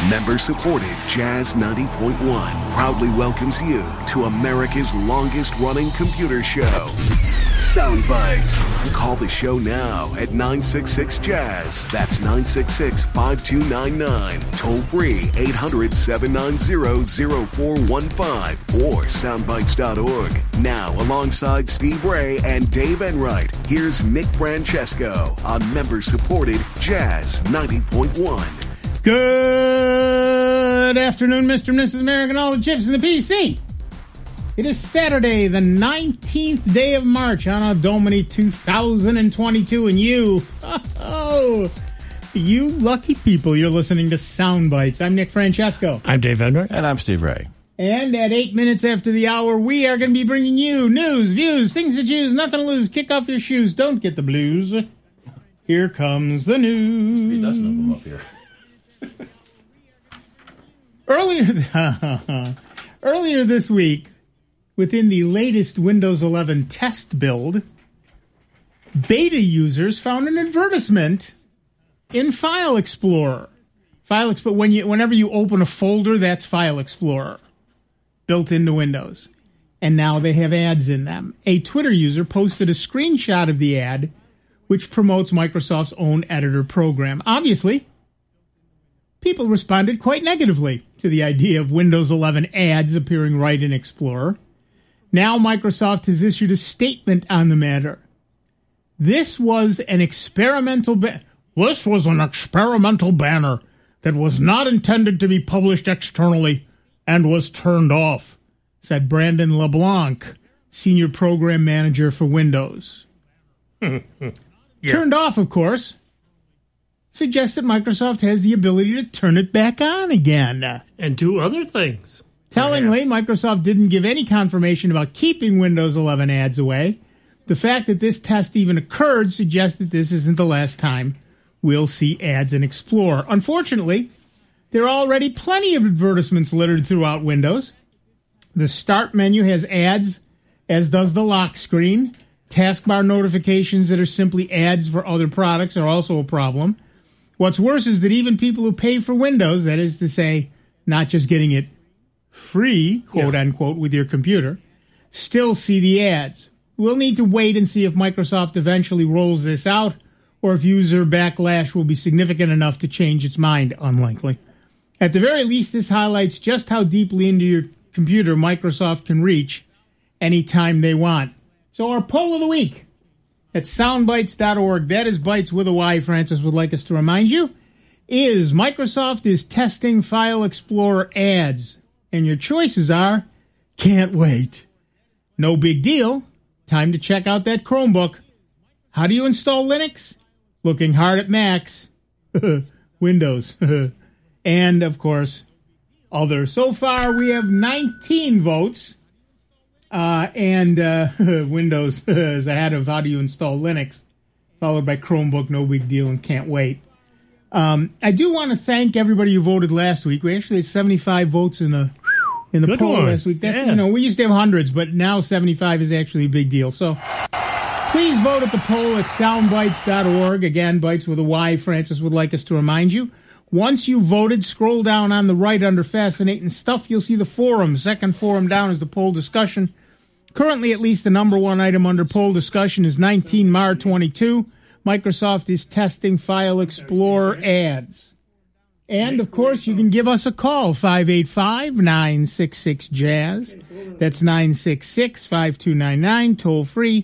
Member-supported Jazz 90.1 proudly welcomes you to America's longest-running computer show, Sound Bites. Call the show now at 966-JAZZ. That's 966-5299. Toll free 800-790-0415 or soundbites.org. Now, alongside Steve Ray and Dave Enright, here's Nick Francesco on member-supported Jazz 90.1. Good afternoon, Mr. and Mrs. American, all the chips in the PC. It is Saturday, the 19th day of March, Anno Domini 2022, and you lucky people, you're listening to Sound Bites. I'm Nick Francesco. I'm Dave Enright. And I'm Steve Ray. And at 8 minutes after the hour, we are going to be bringing you news, views, things to choose, nothing to lose. Kick off your shoes, don't get the blues. Here comes the news. Be a dozen of them up here. Earlier this week, within the latest Windows 11 test build, beta users found an advertisement in File Explorer. Whenever you open a folder, that's File Explorer, built into Windows. And now they have ads in them. A Twitter user posted a screenshot of the ad, which promotes Microsoft's own editor program. Obviously, people responded quite negatively to the idea of Windows 11 ads appearing right in Explorer. Now Microsoft has issued a statement on the matter. This was an experimental banner that was not intended to be published externally and was turned off, said Brandon LeBlanc, Senior Program Manager for Windows. Turned off, of course, suggests that Microsoft has the ability to turn it back on again. And do other things. Tellingly, Microsoft didn't give any confirmation about keeping Windows 11 ads away. The fact that this test even occurred suggests that this isn't the last time we'll see ads in Explorer. Unfortunately, there are already plenty of advertisements littered throughout Windows. The Start menu has ads, as does the lock screen. Taskbar notifications that are simply ads for other products are also a problem. What's worse is that even people who pay for Windows, that is to say, not just getting it free, quote unquote, with your computer, still see the ads. We'll need to wait and see if Microsoft eventually rolls this out or if user backlash will be significant enough to change its mind. Unlikely. At the very least, this highlights just how deeply into your computer Microsoft can reach anytime they want. So our poll of the week at soundbites.org, that is Bites with a Y, Francis would like us to remind you, is Microsoft is testing File Explorer ads. And your choices are, can't wait, no big deal, time to check out that Chromebook, how do you install Linux, looking hard at Macs, Windows, and, of course, others. So far, we have 19 votes. Windows is ahead of how do you install Linux, followed by Chromebook, no big deal, and can't wait. I do want to thank everybody who voted last week. We actually had 75 votes in the poll last week. That's, we used to have hundreds, but now 75 is actually a big deal. So please vote at the poll at soundbites.org. Again, Bites with a Y, Francis would like us to remind you. Once you voted, scroll down on the right under Fascinating Stuff. You'll see the forum. Second forum down is the poll discussion. Currently, at least the number one item under poll discussion is 19 Mar 22. Microsoft is testing File Explorer ads. And, of course, you can give us a call, 585-966-JAZZ. That's 966-5299, toll-free,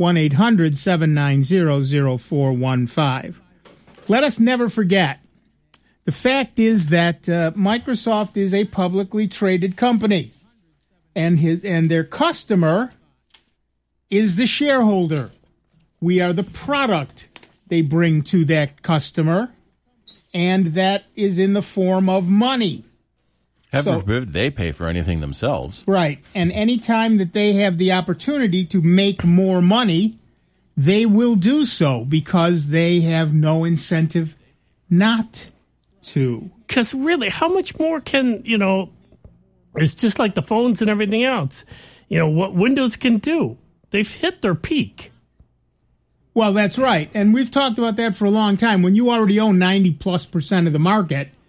1-800-790-0415. Let us never forget, the fact is that Microsoft is a publicly traded company. And their customer is the shareholder. We are the product they bring to that customer, and that is in the form of money. Heaven forbid they pay for anything themselves. Right. And any time that they have the opportunity to make more money, they will do so because they have no incentive not to. Because really, how much more can, it's just like the phones and everything else. What Windows can do. They've hit their peak. Well, that's right. And we've talked about that for a long time. When you already own 90+% of the market,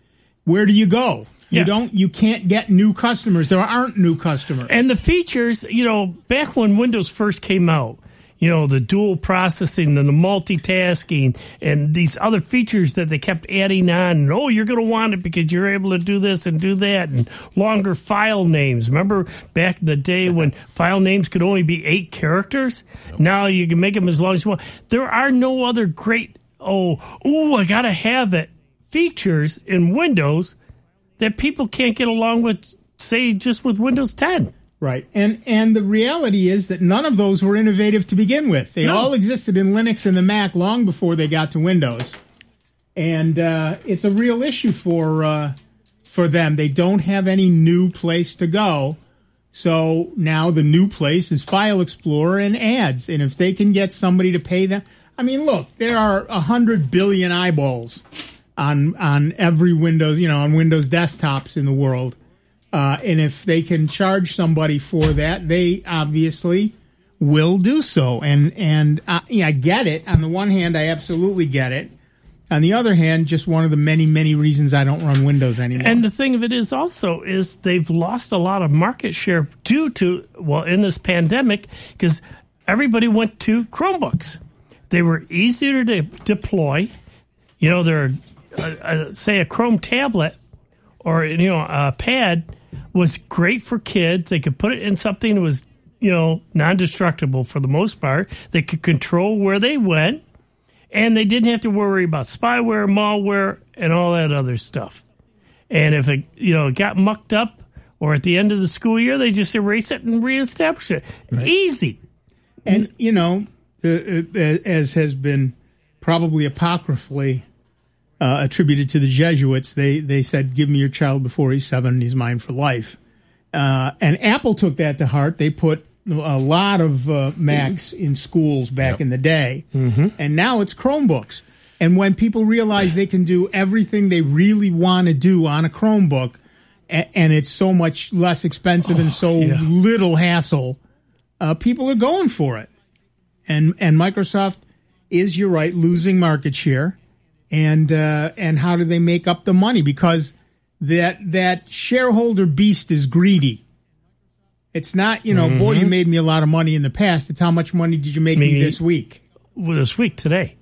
where do you go? Yeah. You can't get new customers. There aren't new customers. And the features, back when Windows first came out, the dual processing and the multitasking and these other features that they kept adding on. And, you're going to want it because you're able to do this and do that, and longer file names. Remember back in the day when file names could only be 8 characters? Nope. Now you can make them as long as you want. There are no other great, I got to have it features in Windows that people can't get along with, say, just with Windows 10. Right. And the reality is that none of those were innovative to begin with. They all existed in Linux and the Mac long before they got to Windows. And it's a real issue for them. They don't have any new place to go. So now the new place is File Explorer and ads. And if they can get somebody to pay them, look, there are 100 billion eyeballs on every Windows, on Windows desktops in the world. And if they can charge somebody for that, they obviously will do so. And I get it. On the one hand, I absolutely get it. On the other hand, just one of the many, many reasons I don't run Windows anymore. And the thing of it is also is they've lost a lot of market share due to, in this pandemic, because everybody went to Chromebooks. They were easier to deploy. They're, say, a Chrome tablet or, a pad was great for kids. They could put it in something that was, non-destructible for the most part. They could control where they went, and they didn't have to worry about spyware, malware, and all that other stuff. And if it, got mucked up, or at the end of the school year, they just erase it and reestablish it. Right. Easy. And, as has been probably apocryphally attributed to the Jesuits, they said, give me your child before he's 7 and he's mine for life. And Apple took that to heart. They put a lot of Macs in schools back in the day. Mm-hmm. And now it's Chromebooks. And when people realize they can do everything they really want to do on a Chromebook, and it's so much less expensive and so little hassle, people are going for it. And Microsoft is, you're right, losing market share. And how do they make up the money? Because that shareholder beast is greedy. It's not, boy, you made me a lot of money in the past. It's how much money did you make me this week? Well, this week, today.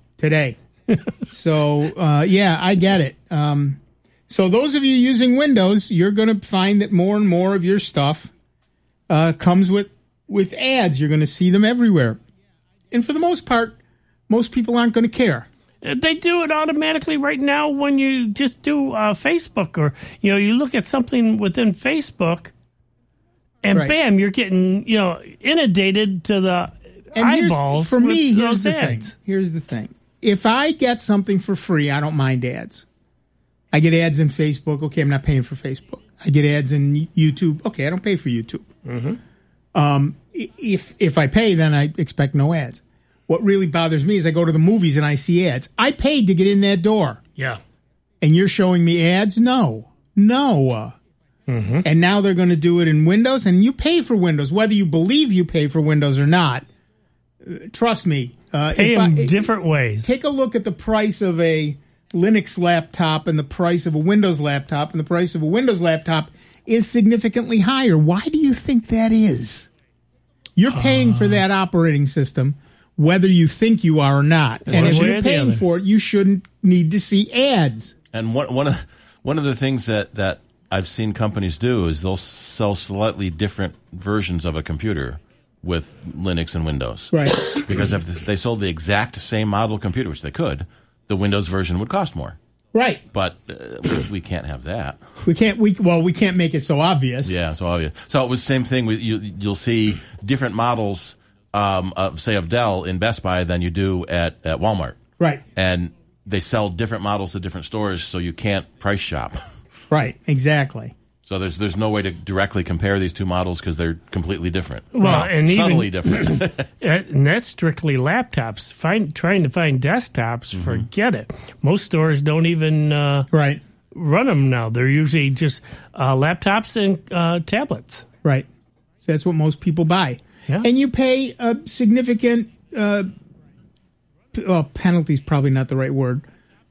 So, I get it. So those of you using Windows, you're going to find that more and more of your stuff comes with ads. You're going to see them everywhere. And for the most part, most people aren't going to care. They do it automatically right now when you just do Facebook, or you look at something within Facebook, and bam, you're getting inundated to the eyeballs. Here's the thing. If I get something for free, I don't mind ads. I get ads in Facebook. Okay, I'm not paying for Facebook. I get ads in YouTube. Okay, I don't pay for YouTube. Mm-hmm. If I pay, then I expect no ads. What really bothers me is I go to the movies and I see ads. I paid to get in that door. Yeah. And you're showing me ads? No. Mm-hmm. And now they're going to do it in Windows, and you pay for Windows, whether you believe you pay for Windows or not. Trust me. Pay in different ways. Take a look at the price of a Linux laptop and the price of a Windows laptop, and the price of a Windows laptop is significantly higher. Why do you think that is? You're paying for that operating system, whether you think you are or not. And if you're paying for it, you shouldn't need to see ads. And one of the things that I've seen companies do is they'll sell slightly different versions of a computer with Linux and Windows. Right. Because if they sold the exact same model computer, which they could, the Windows version would cost more. Right. But we can't have that. We can't make it so obvious. Yeah, so obvious. So it was the same thing. You'll see different models, of Dell in Best Buy than you do at Walmart. Right. And they sell different models at different stores, so you can't price shop. Right, exactly. So there's no way to directly compare these two models because they're completely different. Well, and subtly different. And that's strictly laptops. Trying to find desktops, forget it. Most stores don't even run them now. They're usually just laptops and tablets. Right. So that's what most people buy. Yeah. And you pay a significant penalty is probably not the right word.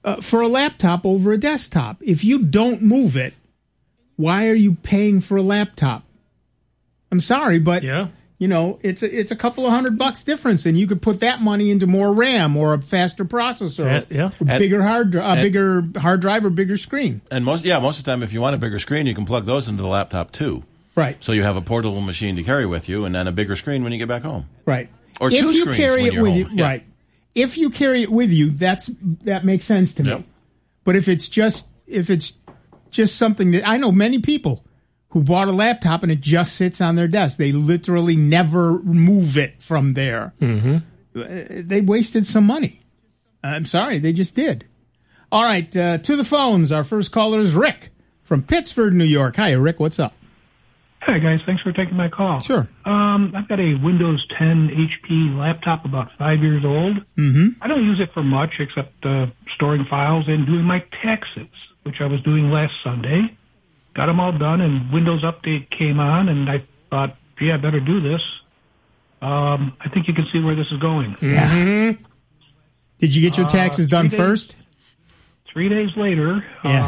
for a laptop over a desktop. If you don't move it, why are you paying for a laptop? I'm sorry, but it's a couple of $100 difference, and you could put that money into more RAM or a faster processor, or bigger hard drive or bigger screen. And most of the time, if you want a bigger screen, you can plug those into the laptop too. Right. So you have a portable machine to carry with you, and then a bigger screen when you get back home. Right. Or two screens when you're home. Right. If you carry it with you, that makes sense to me. Yep. But if it's just something that I know many people who bought a laptop and it just sits on their desk, they literally never move it from there. Mm-hmm. They wasted some money. I'm sorry, they just did. All right, to the phones. Our first caller is Rick from Pittsford, New York. Hi, Rick. What's up? Hi, guys. Thanks for taking my call. Sure. I've got a Windows 10 HP laptop about 5 years old. Mm-hmm. I don't use it for much except storing files and doing my taxes, which I was doing last Sunday. Got them all done, and Windows Update came on, and I thought, I better do this. I think you can see where this is going. Yeah. Mm-hmm. Did you get your taxes done first? 3 days later,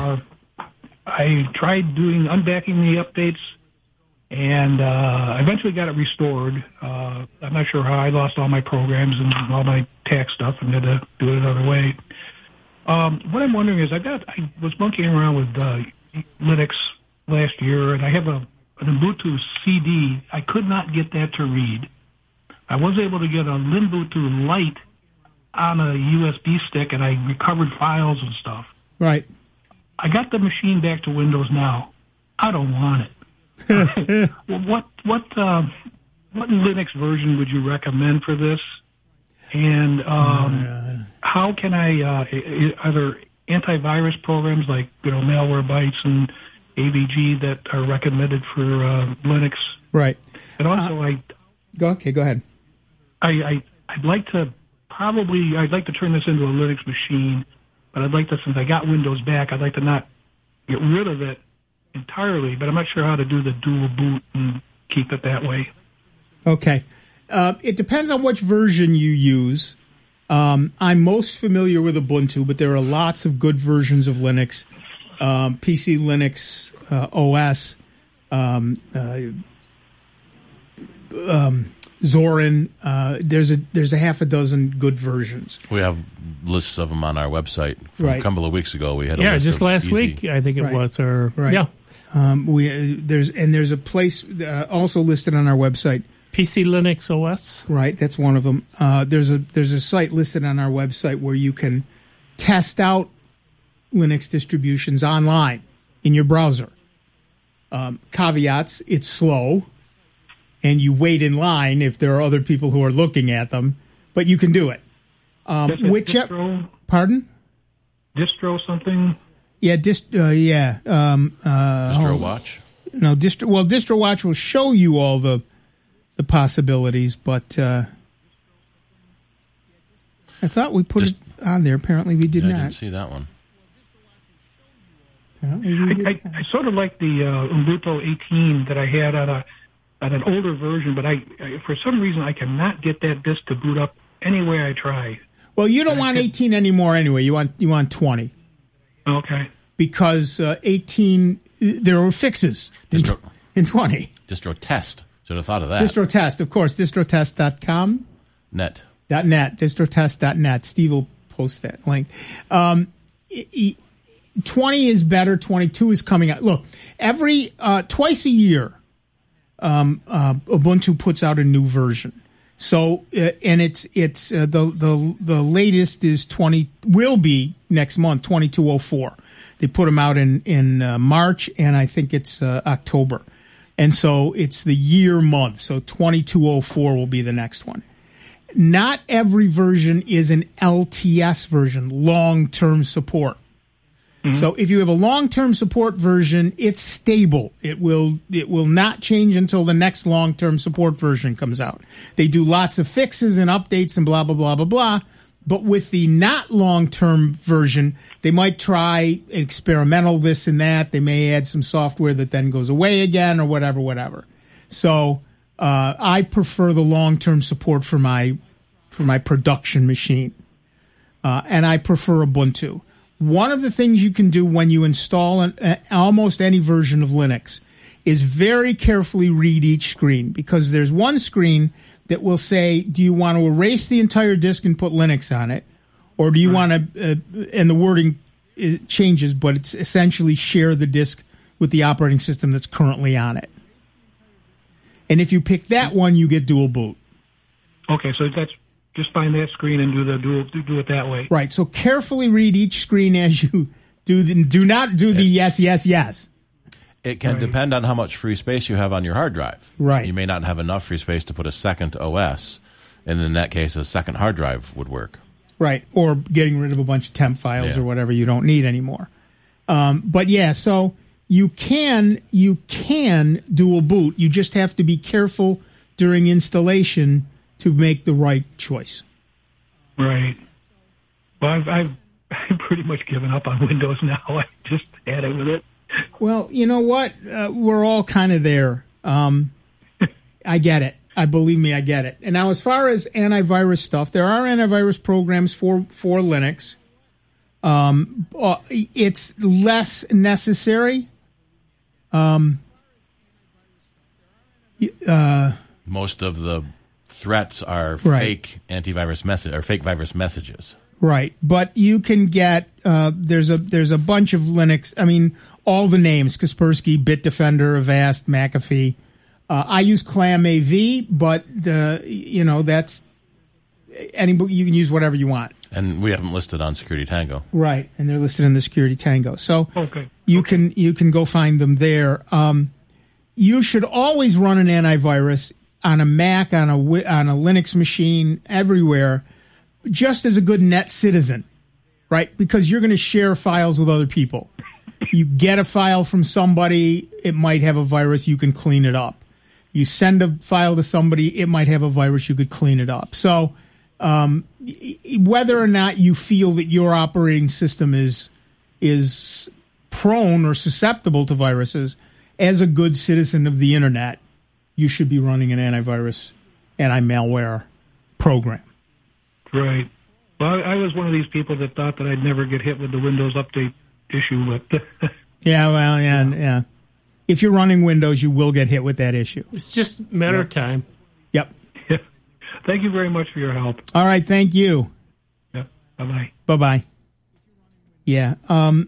I tried unbacking the updates, and eventually got it restored. I'm not sure how I lost all my programs and all my tax stuff and had to do it another way. What I'm wondering is I was monkeying around with Linux last year, and I have an Ubuntu CD. I could not get that to read. I was able to get a Linbuntu Lite on a USB stick, and I recovered files and stuff. Right. I got the machine back to Windows now. I don't want it. What Linux version would you recommend for this? And how can I? Are there antivirus programs like Malwarebytes and AVG that are recommended for Linux? Right. And also, go ahead. I'd like to turn this into a Linux machine, but I'd like to, since I got Windows back, I'd like to not get rid of it entirely, but I'm not sure how to do the dual boot and keep it that way. Okay. It depends on which version you use. I'm most familiar with Ubuntu, but there are lots of good versions of Linux. PC Linux OS, Zorin. There's a half a dozen good versions. We have lists of them on our website. From a couple of weeks ago, we had a list just of last easy. week I think it was. Or yeah. There's a place also listed on our website. PC Linux OS. Right, that's one of them. There's a site listed on our website where you can test out Linux distributions online in your browser. Caveats: it's slow, and you wait in line if there are other people who are looking at them, but you can do it. Distro? Pardon? Distro something? Yeah, Distro Watch? No, Distro Watch will show you all the possibilities, but I thought we put it on there. Apparently we did not. I didn't see that one. I sort of like the Ubuntu 18 that I had on an older version, but I for some reason I cannot get that disk to boot up any way I try. Well, you don't want 18 anymore anyway. You want 20. Okay. Because 18, there were fixes in 20. Distro Test. Should have thought of that. Distro Test, of course. Distrotest.com. .net. Distrotest.net. Steve will post that link. 20 is better. 22 is coming out. Look, twice a year, Ubuntu puts out a new version. So, and it's the latest is will be next month, 2204. They put them out in March, and I think it's October. And so it's the year month. So 2204 will be the next one. Not every version is an LTS version, long-term support. Mm-hmm. So if you have a long-term support version, it's stable. It will not change until the next long-term support version comes out. They do lots of fixes and updates and blah, blah, blah, blah, blah. But with the not long-term version, they might try experimental this and that. They may add some software that then goes away again or whatever. So I prefer the long-term support for my production machine. And I prefer Ubuntu. one of the things you can do when you install almost any version of Linux is very carefully read each screen, because there's one screen that will say, do you want to erase the entire disk and put Linux on it? Or do you want to, and the wording changes, but it's essentially share the disk with the operating system that's currently on it. And if you pick that one, you get dual boot. Okay, so that's just find that screen and do it that way. Right. So carefully read each screen as you do not do the yes, yes, yes. It can depend on how much free space you have on your hard drive. Right. You may not have enough free space to put a second OS, and in that case, a second hard drive would work. Right. Or getting rid of a bunch of temp files or whatever you don't need anymore. But yeah, so you can dual boot. You just have to be careful during installation to make the right choice. Right. Well, I've pretty much given up on Windows now. I just had it with it. Well, you know what? We're all kind of there. I get it. Believe me, I get it. And now, as far as antivirus stuff, there are antivirus programs for Linux. It's less necessary. Most of the threats are fake antivirus message or fake virus messages. Right, but you can get there's a bunch of Linux. I mean, all the names: Kaspersky, Bitdefender, Avast, McAfee. I use ClamAV, but that's anybody. You can use whatever you want. And we haven't listed on Security Tango. Right, and they're listed in the Security Tango. So you can go find them there. You should always run an antivirus on a Mac, on a Linux machine, everywhere, just as a good net citizen, right? Because you're going to share files with other people. You get a file from somebody, it might have a virus, you can clean it up. You send a file to somebody, it might have a virus, you could clean it up. So whether or not you feel that your operating system is prone or susceptible to viruses, as a good citizen of the internet, you should be running an anti-malware program. Right. Well, I was one of these people that thought that I'd never get hit with the Windows Update issue. But yeah. If you're running Windows, you will get hit with that issue. It's just a matter of time. Yep. Yeah. Thank you very much for your help. All right, thank you. Yep. Bye-bye. Bye-bye. Yeah. And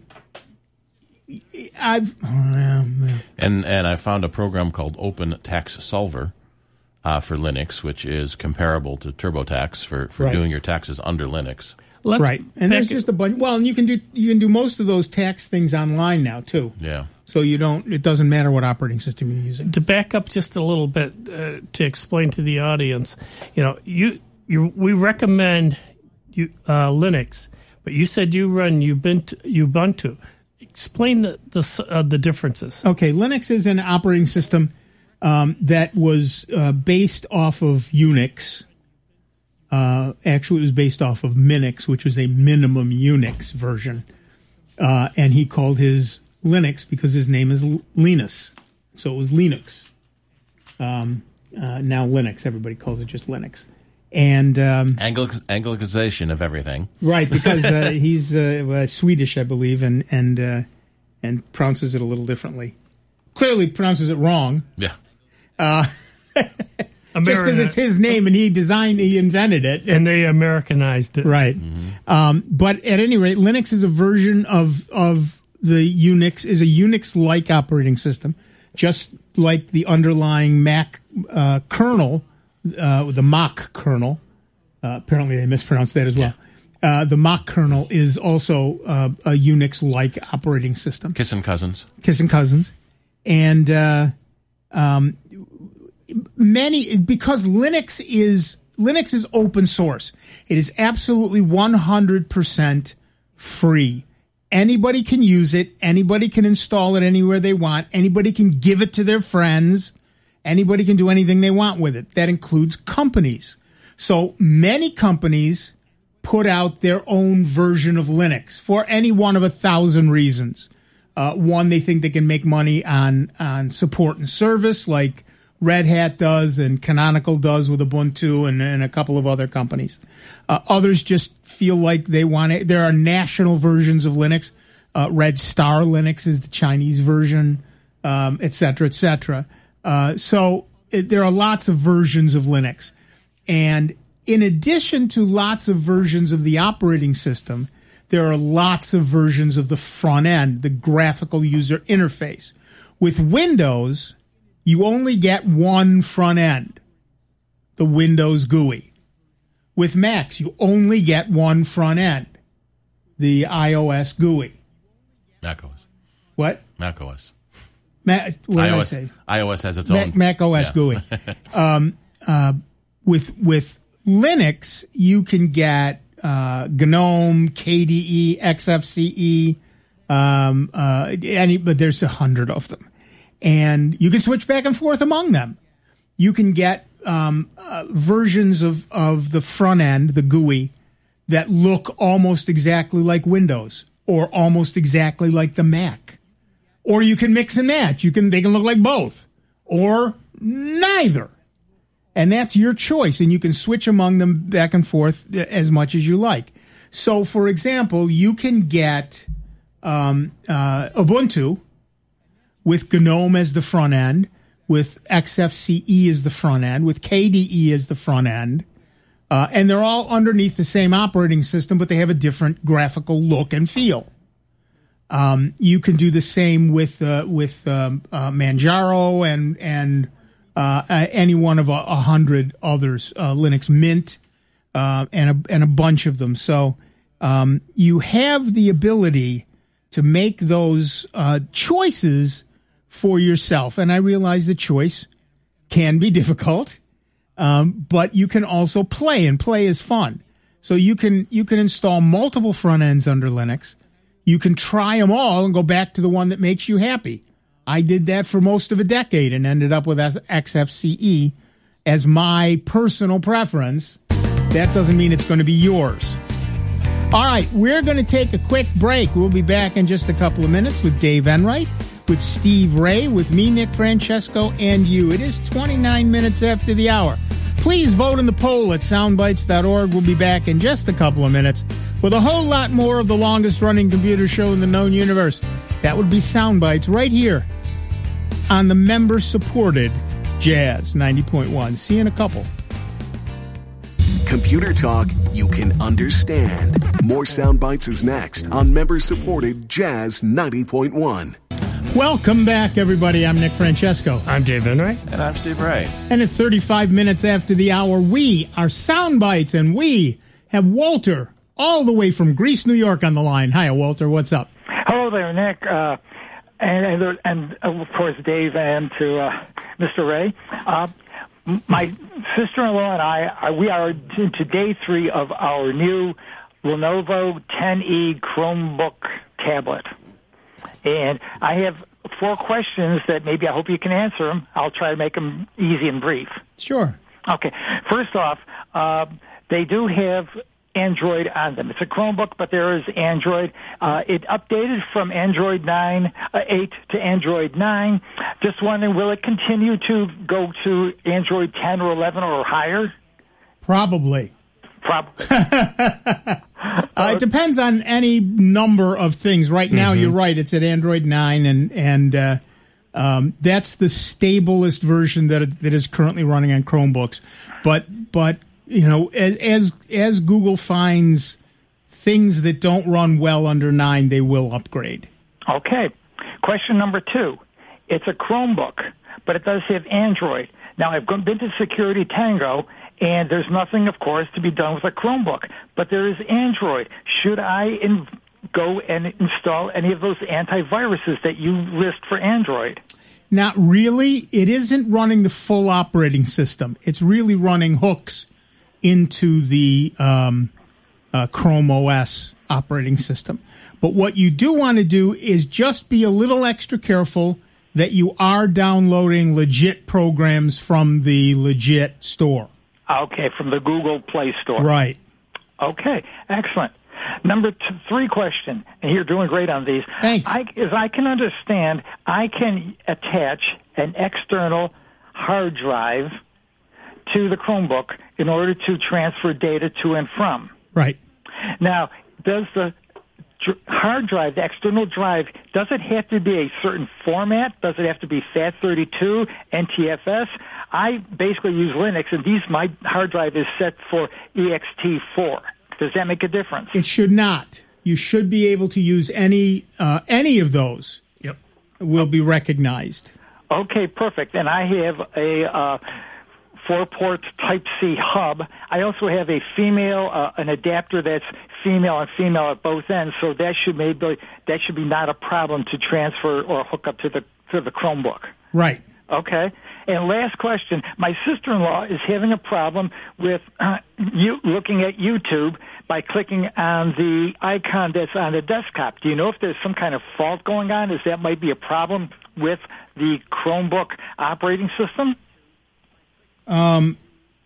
I found a program called Open Tax Solver for Linux, which is comparable to TurboTax for doing your taxes under Linux. And there's just a bunch. Well, and you can do most of those tax things online now too. Yeah. So it doesn't matter what operating system you're using. To back up just a little bit to explain to the audience, we recommend Linux, but you said you run Ubuntu. Explain the differences. Okay, Linux is an operating system that was based off of Unix. Actually, it was based off of Minix, which was a minimum Unix version. And he called his Linux because his name is Linus. So it was Linux. Now Linux, everybody calls it just Linux. And Anglicization of everything. Right, because he's Swedish, I believe, and pronounces it a little differently. Clearly pronounces it wrong. Yeah. Just because it's his name and he invented it. And they Americanized it. Right. Mm-hmm. But at any rate, Linux is a version of the Unix, is a Unix-like operating system, just like the underlying Mac kernel, the Mach kernel. Apparently they mispronounced that as well. Yeah. The Mach kernel is also a Unix-like operating system. Kissing cousins. And because Linux is open source. It is absolutely 100% free. Anybody can use it. Anybody can install it anywhere they want. Anybody can give it to their friends. Anybody can do anything they want with it. That includes companies. So many companies put out their own version of Linux for any one of 1,000 reasons. One, they think they can make money on support and service, like Red Hat does, and Canonical does with Ubuntu, and a couple of other companies. Others just feel like they want it. There are national versions of Linux. Red Star Linux is the Chinese version, et cetera, et cetera. There are lots of versions of Linux. And in addition to lots of versions of the operating system, there are lots of versions of the front end, the graphical user interface. With Windows, you only get one front end, the Windows GUI. With Macs, you only get one front end, the iOS GUI. macOS. What? macOS. What did I iOS, say? iOS has its own. macOS GUI. With Linux, you can get GNOME, KDE, XFCE, but there's 100 of them. And you can switch back and forth among them. You can get versions of the front end, the GUI, that look almost exactly like Windows or almost exactly like the Mac. Or you can mix and match. They can look like both or neither. And that's your choice, and you can switch among them back and forth as much as you like. So, for example, you can get Ubuntu with GNOME as the front end, with XFCE as the front end, with KDE as the front end, and they're all underneath the same operating system, but they have a different graphical look and feel. You can do the same with Manjaro and any one of 100 others, Linux Mint, and a bunch of them. So you have the ability to make those choices for yourself. And I realize the choice can be difficult, but you can also play, and play is fun. So you can install multiple front ends under Linux. You can try them all and go back to the one that makes you happy. I did that for most of a decade and ended up with XFCE as my personal preference. That doesn't mean it's going to be yours. All right, we're going to take a quick break. We'll be back in just a couple of minutes with Dave Enright, with Steve Ray, with me, Nick Francesco, and you. It is 29 minutes after the hour. Please vote in the poll at soundbites.org. We'll be back in just a couple of minutes with a whole lot more of the longest-running computer show in the known universe. That would be Soundbites right here on the member-supported Jazz 90.1. See you in a couple. Computer talk you can understand. More Soundbites is next on member-supported Jazz 90.1. Welcome back, everybody. I'm Nick Francesco. I'm Dave Enright. And I'm Steve Ray. And at 35 minutes after the hour, we are Soundbites, and we have Walter all the way from Greece, New York on the line. Hi, Walter. What's up? Hello there, Nick. And of course, Dave, and to Mr. Ray. My sister-in-law and I, we are into day 3 of our new Lenovo 10E Chromebook tablet. And I have 4 questions that maybe I hope you can answer them. I'll try to make them easy and brief. Sure. Okay. First off, they do have Android on them. It's a Chromebook, but there is Android. It updated from Android 8 to Android 9. Just wondering, will it continue to go to Android 10 or 11 or higher? Probably. Probably. It depends on any number of things. Right now, you're right. It's at Android 9, and that's the stablest version that is currently running on Chromebooks. But you know, as Google finds things that don't run well under 9, they will upgrade. Okay. Question number 2. It's a Chromebook, but it does have Android. Now, I've been to Security Tango, and there's nothing, of course, to be done with a Chromebook, but there is Android. Should I go and install any of those antiviruses that you list for Android? Not really. It isn't running the full operating system. It's really running hooks into the Chrome OS operating system. But what you do want to do is just be a little extra careful that you are downloading legit programs from the legit store. Okay, from the Google Play Store. Right. Okay, excellent. Number 3 question, and you're doing great on these. Thanks. As I can understand, I can attach an external hard drive to the Chromebook in order to transfer data to and from. Right. Now, does the hard drive, the external drive, does it have to be a certain format? Does it have to be FAT32, NTFS? I basically use Linux, and my hard drive is set for ext4. Does that make a difference? It should not. You should be able to use any of those. Yep. Will be recognized. Okay, perfect. And I have a 4-port Type-C hub. I also have a an adapter that's female and female at both ends, so that should be not a problem to transfer or hook up to the Chromebook. Right. Okay. And last question. My sister-in-law is having a problem with looking at YouTube by clicking on the icon that's on the desktop. Do you know if there's some kind of fault going on? Is that might be a problem with the Chromebook operating system? No,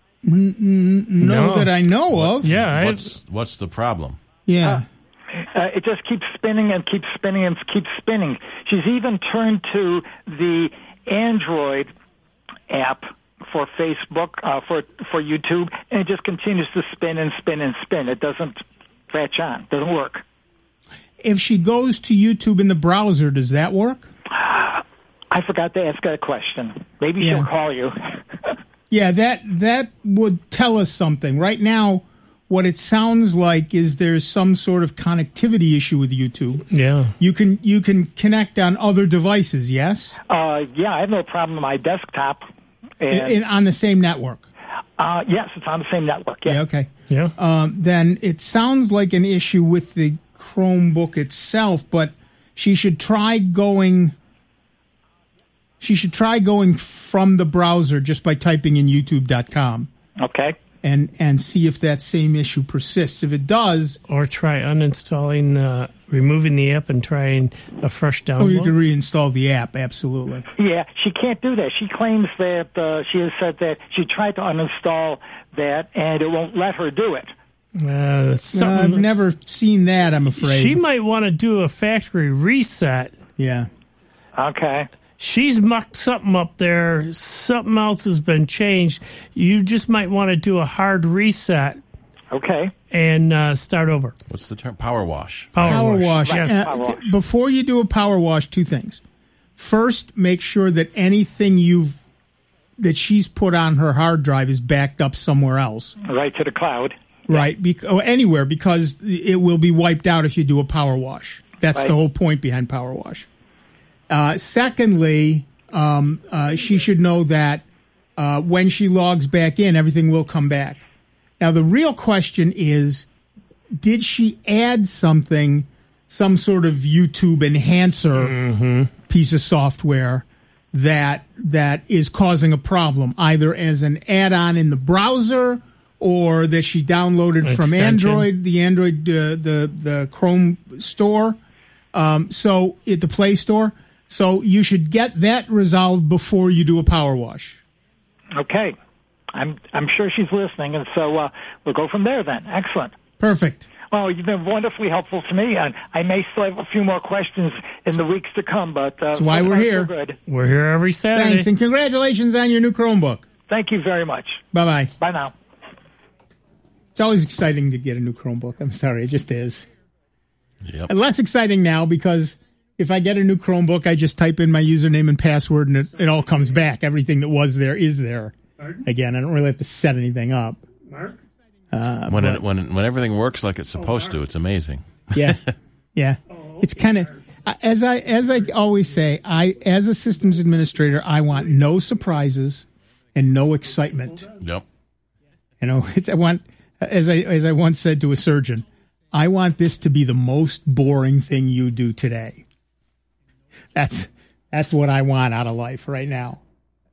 that I know of. Yeah. What's the problem? Yeah. It just keeps spinning and keeps spinning and keeps spinning. She's even turned to the Android app for Facebook, for YouTube, and it just continues to spin and spin and spin. It doesn't latch on. Doesn't work. If she goes to YouTube in the browser, does that work? I forgot to ask that question. Maybe she'll call you. Yeah, that would tell us something. Right now, what it sounds like is there's some sort of connectivity issue with YouTube. Yeah. You can connect on other devices, yes? Yeah, I have no problem with my desktop. And on the same network? Yes, it's on the same network. Yeah. Okay. Yeah. Then it sounds like an issue with the Chromebook itself, but she should try going from the browser just by typing in youtube.com. Okay. And see if that same issue persists. If it does... Or try uninstalling, removing the app and trying a fresh download. Oh, you can reinstall the app, absolutely. Yeah, she can't do that. She claims that she has said that she tried to uninstall that and it won't let her do it. I've never seen that, I'm afraid. She might want to do a factory reset. Yeah. Okay. She's mucked something up there. Something else has been changed. You just might want to do a hard reset. Okay. And start over. What's the term? Power wash. Power wash. Right. Yes. Power wash. Before you do a power wash, two things. First, make sure that anything that she's put on her hard drive is backed up somewhere else. Right to the cloud. Right. Anywhere, because it will be wiped out if you do a power wash. That's the whole point behind power wash. Secondly, she should know that when she logs back in, everything will come back. Now, the real question is, did she add some sort of YouTube enhancer piece of software that is causing a problem, either as an add-on in the browser or that she downloaded from Android, the Chrome store, the Play Store. So you should get that resolved before you do a power wash. Okay. I'm sure she's listening, and so we'll go from there then. Excellent. Perfect. Well, you've been wonderfully helpful to me, and I may still have a few more questions in the weeks to come, but that's why we're here. Good. We're here every Saturday. Thanks, and congratulations on your new Chromebook. Thank you very much. Bye-bye. Bye now. It's always exciting to get a new Chromebook. I'm sorry, it just is. Yep. And less exciting now because if I get a new Chromebook, I just type in my username and password, and it all comes back. Everything that was there is there. Again, I don't really have to set anything up. Mark? When everything works like it's supposed to, it's amazing. Yeah, yeah. It's kind of as I always say. As a systems administrator, I want no surprises and no excitement. Yep. You know, I want, as I once said to a surgeon, I want this to be the most boring thing you do today. That's what I want out of life right now.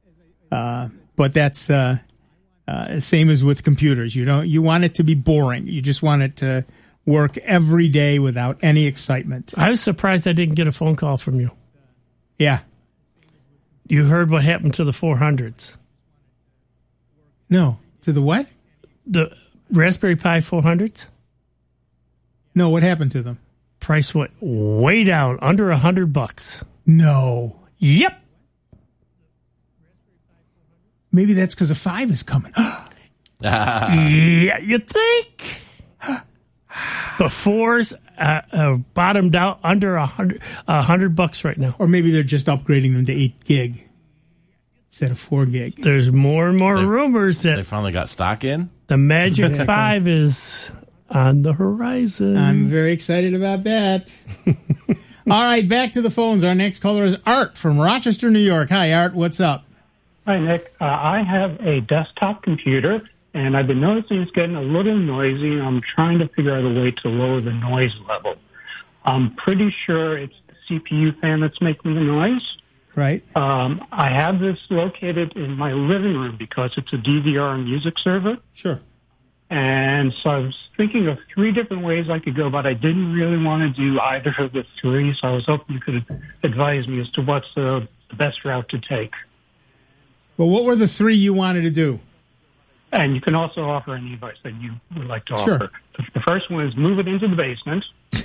But that's same as with computers. You want it to be boring. You just want it to work every day without any excitement. I was surprised I didn't get a phone call from you. Yeah. You heard what happened to the 400s. No. To the what? The Raspberry Pi 400s? No, what happened to them? Price went way down, under $100. No. Yep. Maybe that's because a 5 is coming. Yeah, you think? But 4's bottomed out under $100 right now. Or maybe they're just upgrading them to 8 gig instead of 4 gig. There's more and more rumors They that finally got stock in. the Magic 5 is on the horizon. I'm very excited about that. All right, back to the phones. Our next caller is Art from Rochester, New York. Hi, Art. What's up? Hi, Nick. I have a desktop computer, and I've been noticing it's getting a little noisy, and I'm trying to figure out a way to lower the noise level. I'm pretty sure it's the CPU fan that's making the noise. Right. I have this located in my living room because it's a DVR music server. Sure. And so I was thinking of 3 different ways I could go, but I didn't really want to do either of the 3, so I was hoping you could advise me as to what's the best route to take. Well, what were the 3 you wanted to do? And you can also offer any advice that you would like to Sure. offer. The first one is move it into the basement.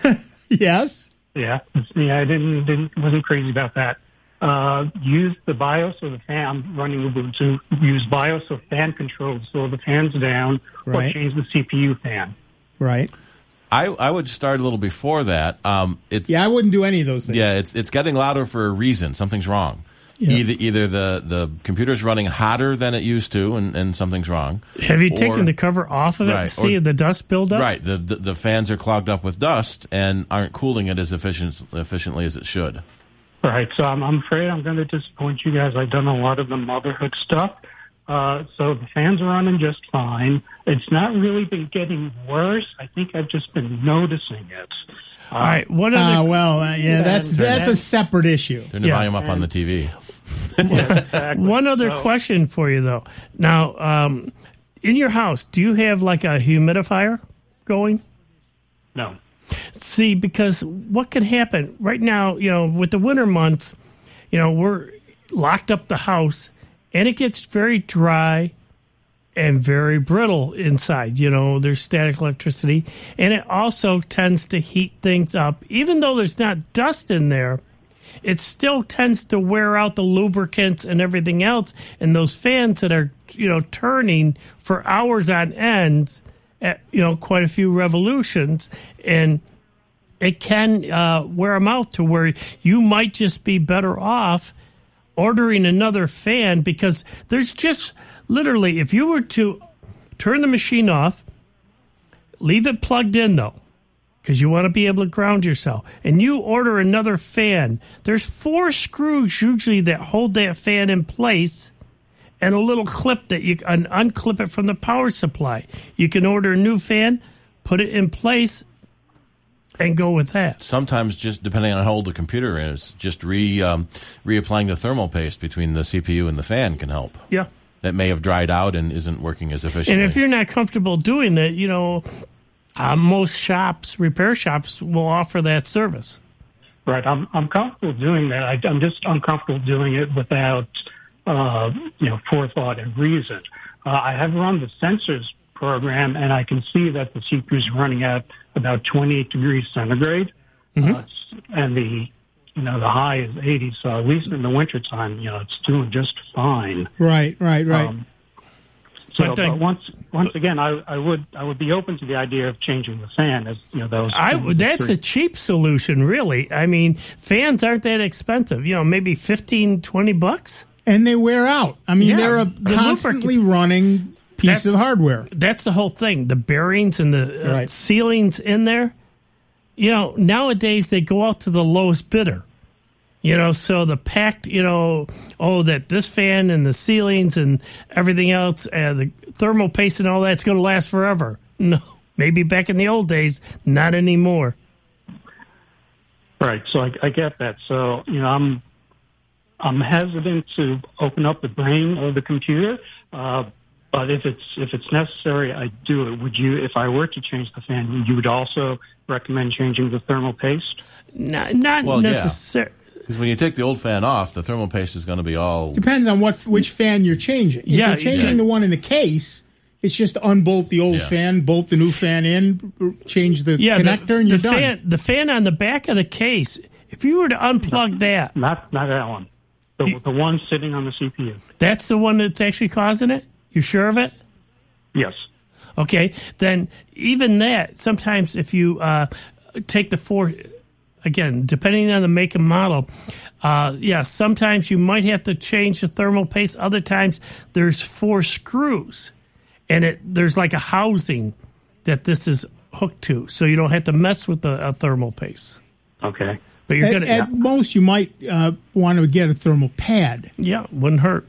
Yes. Yeah, I wasn't crazy about that. Use the BIOS of the fan. I'm running Ubuntu. Use BIOS of fan control, slow the fans down, Right. or change the CPU fan. Right. I would start a little before that. It's Yeah, I wouldn't do any of those things. Yeah, it's getting louder for a reason. Something's wrong. Yeah. Either the computer's running hotter than it used to, and something's wrong. Have you taken the cover off of it and Right, see or- the dust build up? Right, the fans are clogged up with dust and aren't cooling it as efficiently as it should. Right, so I'm afraid I'm going to disappoint you guys. I've done a lot of the motherhood stuff. So the fans are running just fine. It's not really been getting worse. I think I've just been noticing it. All right. What other? That's a separate issue. Turn the Yeah. volume up on the TV. Exactly. One other question for you, though. Now, in your house, do you have like a humidifier going? No. See, because what could happen right now, with the winter months, we're locked up the house and it gets very dry and very brittle inside. There's static electricity, and it also tends to heat things up. Even though there's not dust in there, it still tends to wear out the lubricants and everything else. And those fans that are, turning for hours on end at, quite a few revolutions, and it can wear them out to where you might just be better off ordering another fan, because there's just literally, if you were to turn the machine off, leave it plugged in though, because you want to be able to ground yourself, and you order another fan, there's 4 screws usually that hold that fan in place, and a little clip that you can unclip it from the power supply. You can order a new fan, put it in place, and go with that. Sometimes, just depending on how old the computer is, just reapplying the thermal paste between the CPU and the fan can help. Yeah. That may have dried out and isn't working as efficiently. And if you're not comfortable doing that, most repair shops will offer that service. Right. I'm comfortable doing that. I'm just uncomfortable doing it without, forethought and reason. I have run the sensors program, and I can see that the CPU is running at about 28 degrees centigrade, and the high is 80. So at least in the wintertime, it's doing just fine. Right. But once again, I would be open to the idea of changing the fan, as That's a cheap solution, really. I mean, fans aren't that expensive. Maybe $15-$20, and they wear out. I mean, they're a constantly running piece of hardware. That's the whole thing. The bearings and the sealings in there. Nowadays they go out to the lowest bidder. So the packed, that this fan and the ceilings and everything else, the thermal paste and all that's going to last forever. No, maybe back in the old days, not anymore. Right. So I get that. So, I'm hesitant to open up the brain of the computer. But if it's necessary, I do it. Would you, if I were to change the fan, you would also recommend changing the thermal paste? Not necessarily. Because when you take the old fan off, the thermal paste is going to be all... Depends on which fan you're changing. If you're changing the one in the case, it's just unbolt the old fan, bolt the new fan in, change the connector, and you're done. The fan on the back of the case, if you were to unplug that... Not that one. The one sitting on the CPU. That's the one that's actually causing it? You sure of it? Yes. Okay, then even that, sometimes if you take the four, again, depending on the make and model, sometimes you might have to change the thermal paste. Other times there's 4 screws, and there's like a housing that this is hooked to, so you don't have to mess with the thermal paste. Okay. But you're gonna at most you might want to get a thermal pad. Yeah, wouldn't hurt.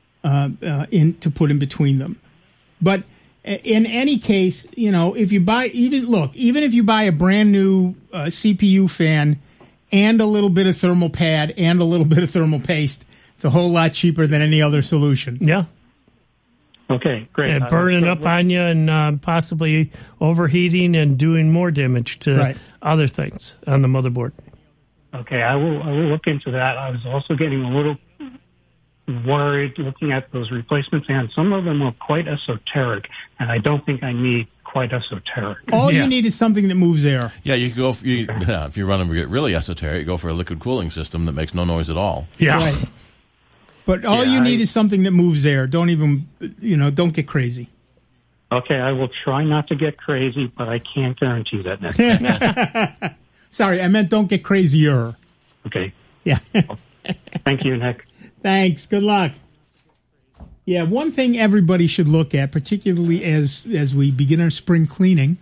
To put in between them. But in any case, if you buy even if you buy a brand new CPU fan and a little bit of thermal pad and a little bit of thermal paste, it's a whole lot cheaper than any other solution. Yeah. Okay, great. And burning up on you and possibly overheating and doing more damage to other things on the motherboard. Okay, I will look into that. I was also getting a little worried looking at those replacement fans. Some of them are quite esoteric, and I don't think I need quite esoteric. All you need is something that moves air. Yeah, you could go. If you want to get really esoteric, you go for a liquid cooling system that makes no noise at all. Yeah. Right. But all you need is something that moves air. Don't even, don't get crazy. Okay, I will try not to get crazy, but I can't guarantee that next time. Sorry, I meant don't get crazier. Okay. Yeah. Thank you, Nick. Thanks. Good luck. Yeah, one thing everybody should look at, particularly as we begin our spring cleaning,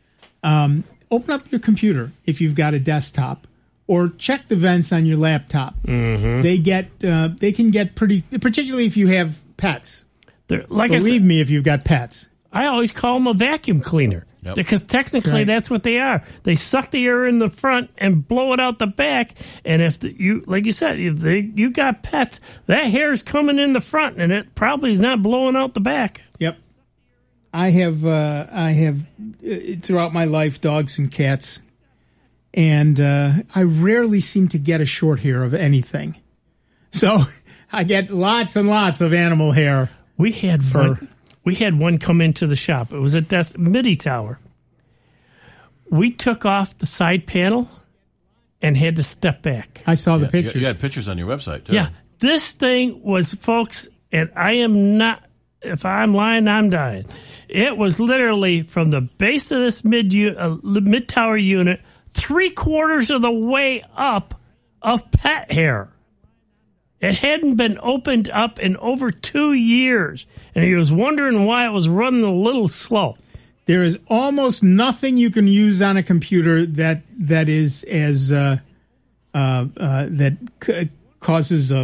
open up your computer if you've got a desktop, or check the vents on your laptop. Mm-hmm. They can get pretty, particularly if you have pets. Believe me, if you've got pets. I always call them a vacuum cleaner. Yep. Because technically that's what they are. They suck the air in the front and blow it out the back. And if like you said, if you got pets, that hair is coming in the front and it probably is not blowing out the back. Yep. I have throughout my life dogs and cats, and I rarely seem to get a short hair of anything. So I get lots and lots of animal hair. We had one come into the shop. It was at MIDI Tower. We took off the side panel and had to step back. I saw the pictures. You had pictures on your website, too. Yeah. This thing was, folks, and I am not, if I'm lying, I'm dying. It was literally from the base of this mid-tower unit, 3/4 of the way up of pet hair. It hadn't been opened up in over 2 years, and he was wondering why it was running a little slow. There is almost nothing you can use on a computer that is as causes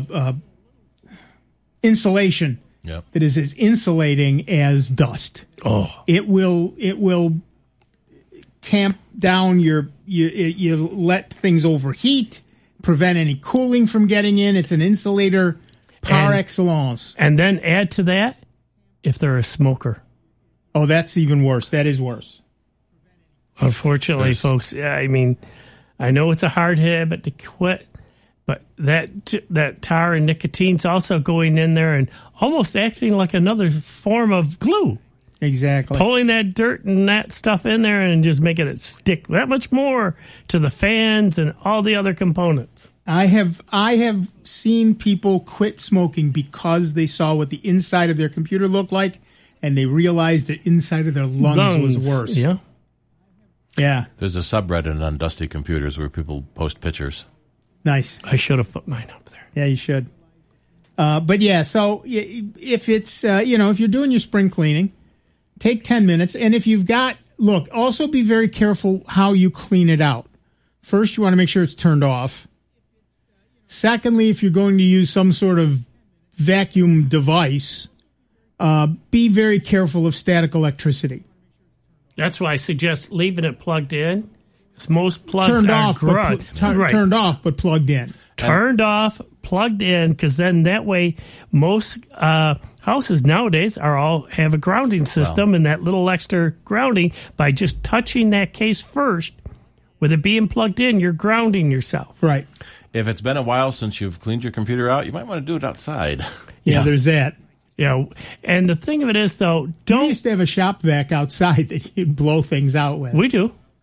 insulation. Yep. That is as insulating as dust. Oh, it will tamp down you let things overheat. Prevent any cooling from getting in. It's an insulator par excellence. And then add to that, if they're a smoker. Oh, that's even worse. That is worse. Unfortunately, folks, I mean, I know it's a hard habit to quit, but that tar and nicotine's also going in there and almost acting like another form of glue. Exactly. Pulling that dirt and that stuff in there and just making it stick that much more to the fans and all the other components. I have seen people quit smoking because they saw what the inside of their computer looked like, and they realized the inside of their lungs was worse. Yeah. Yeah. There's a subreddit on Dusty Computers where people post pictures. Nice. I should have put mine up there. Yeah, you should. But yeah, so if it's if you're doing your spring cleaning, take 10 minutes, and if you've got, also be very careful how you clean it out. First, you want to make sure it's turned off. Secondly, if you're going to use some sort of vacuum device, be very careful of static electricity. That's why I suggest leaving it plugged in, because most plugs are grud. Turned off, but plugged in. Turned off, plugged in, because then that way most houses nowadays have a grounding system, and that little extra grounding, by just touching that case first, with it being plugged in, you're grounding yourself. Right. If it's been a while since you've cleaned your computer out, you might want to do it outside. Yeah, there's that. Yeah, and the thing of it is, though, you used to have a shop vac outside that you'd blow things out with. We do.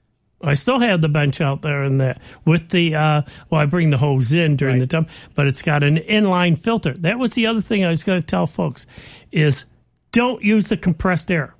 I still have the bench out there and that with the, I bring the hose in during the dump, but it's got an inline filter. That was the other thing I was going to tell folks is don't use the compressed air.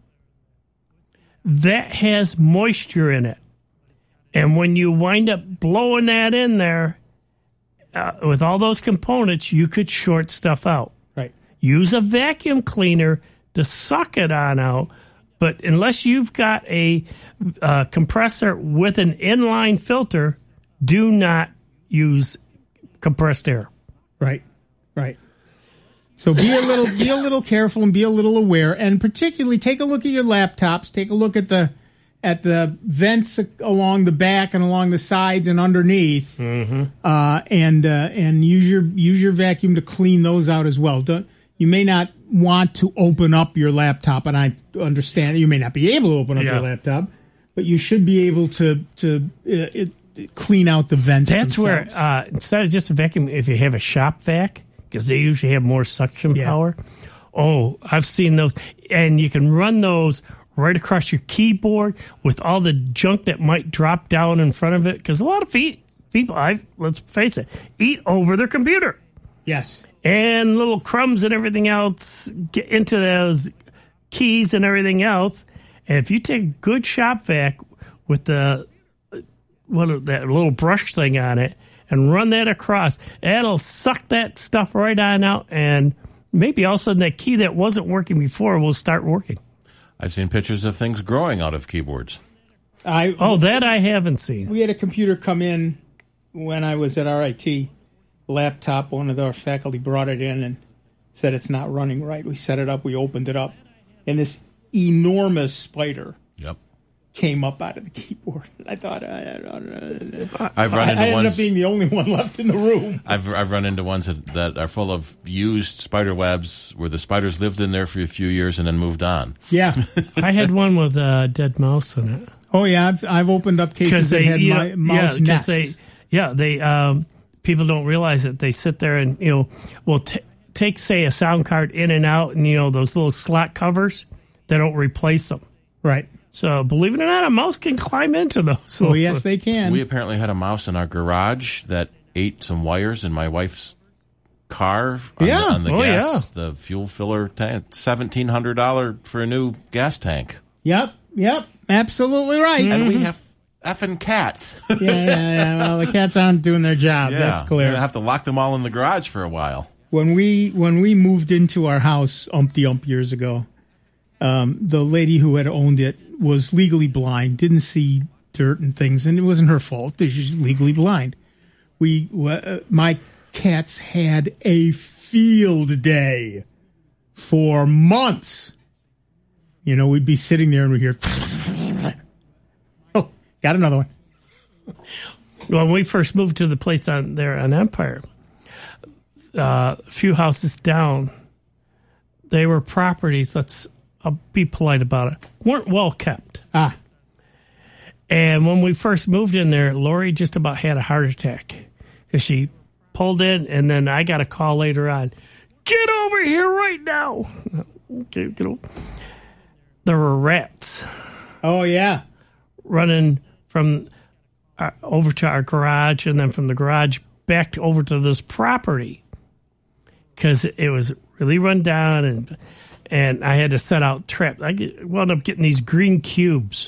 That has moisture in it. And when you wind up blowing that in there with all those components, you could short stuff out. Right. Use a vacuum cleaner to suck it on out. But unless you've got a compressor with an inline filter, do not use compressed air. Right. So be a little careful and be a little aware, and particularly take a look at your laptops. Take a look at the vents along the back and along the sides and underneath, and use your vacuum to clean those out as well. You may not want to open up your laptop, and I understand you may not be able to open up your laptop, but you should be able to clean out the vents. That's themselves. where instead of just a vacuum, if you have a shop vac, because they usually have more suction power. Oh, I've seen those, and you can run those right across your keyboard with all the junk that might drop down in front of it. Because a lot of people, let's face it, eat over their computer. Yes. And little crumbs and everything else get into those keys and everything else. And if you take a good shop vac with that little brush thing on it and run that across, that'll suck that stuff right on out. And maybe all of a sudden that key that wasn't working before will start working. I've seen pictures of things growing out of keyboards. That I haven't seen. We had a computer come in when I was at RIT. Laptop, one of our faculty brought it in and said it's not running right. We set it up, we opened it up, and this enormous spider came up out of the keyboard. I thought I ended up being the only one left in the room. I've run into ones that are full of used spider webs where the spiders lived in there for a few years and then moved on. Yeah. I had one with a dead mouse in it. Oh, yeah, I've opened up cases that had mouse nests. People don't realize that they sit there and, will take, say, a sound card in and out and, those little slot covers, they don't replace them. Right. So, believe it or not, a mouse can climb into those. Oh, yes, they can. We apparently had a mouse in our garage that ate some wires in my wife's car on the gas, the fuel filler tank. $1,700 for a new gas tank. Yep, absolutely right. And we have effing cats. Yeah. Well, the cats aren't doing their job. Yeah. That's clear. I have to lock them all in the garage for a while. When we moved into our house years ago, the lady who had owned it was legally blind, didn't see dirt and things, and it wasn't her fault. She's legally blind. My cats had a field day for months. We'd be sitting there and we'd hear, oh, got another one. When we first moved to the place on Empire, a few houses down, they were properties, I'll be polite about it, weren't well kept. And when we first moved in there, Lori just about had a heart attack because she pulled in, and then I got a call later on, get over here right now. Okay, get over. There were rats. Oh, yeah. Running from over to our garage, and then from the garage back over to this property because it was really run down, and I had to set out traps. I wound up getting these green cubes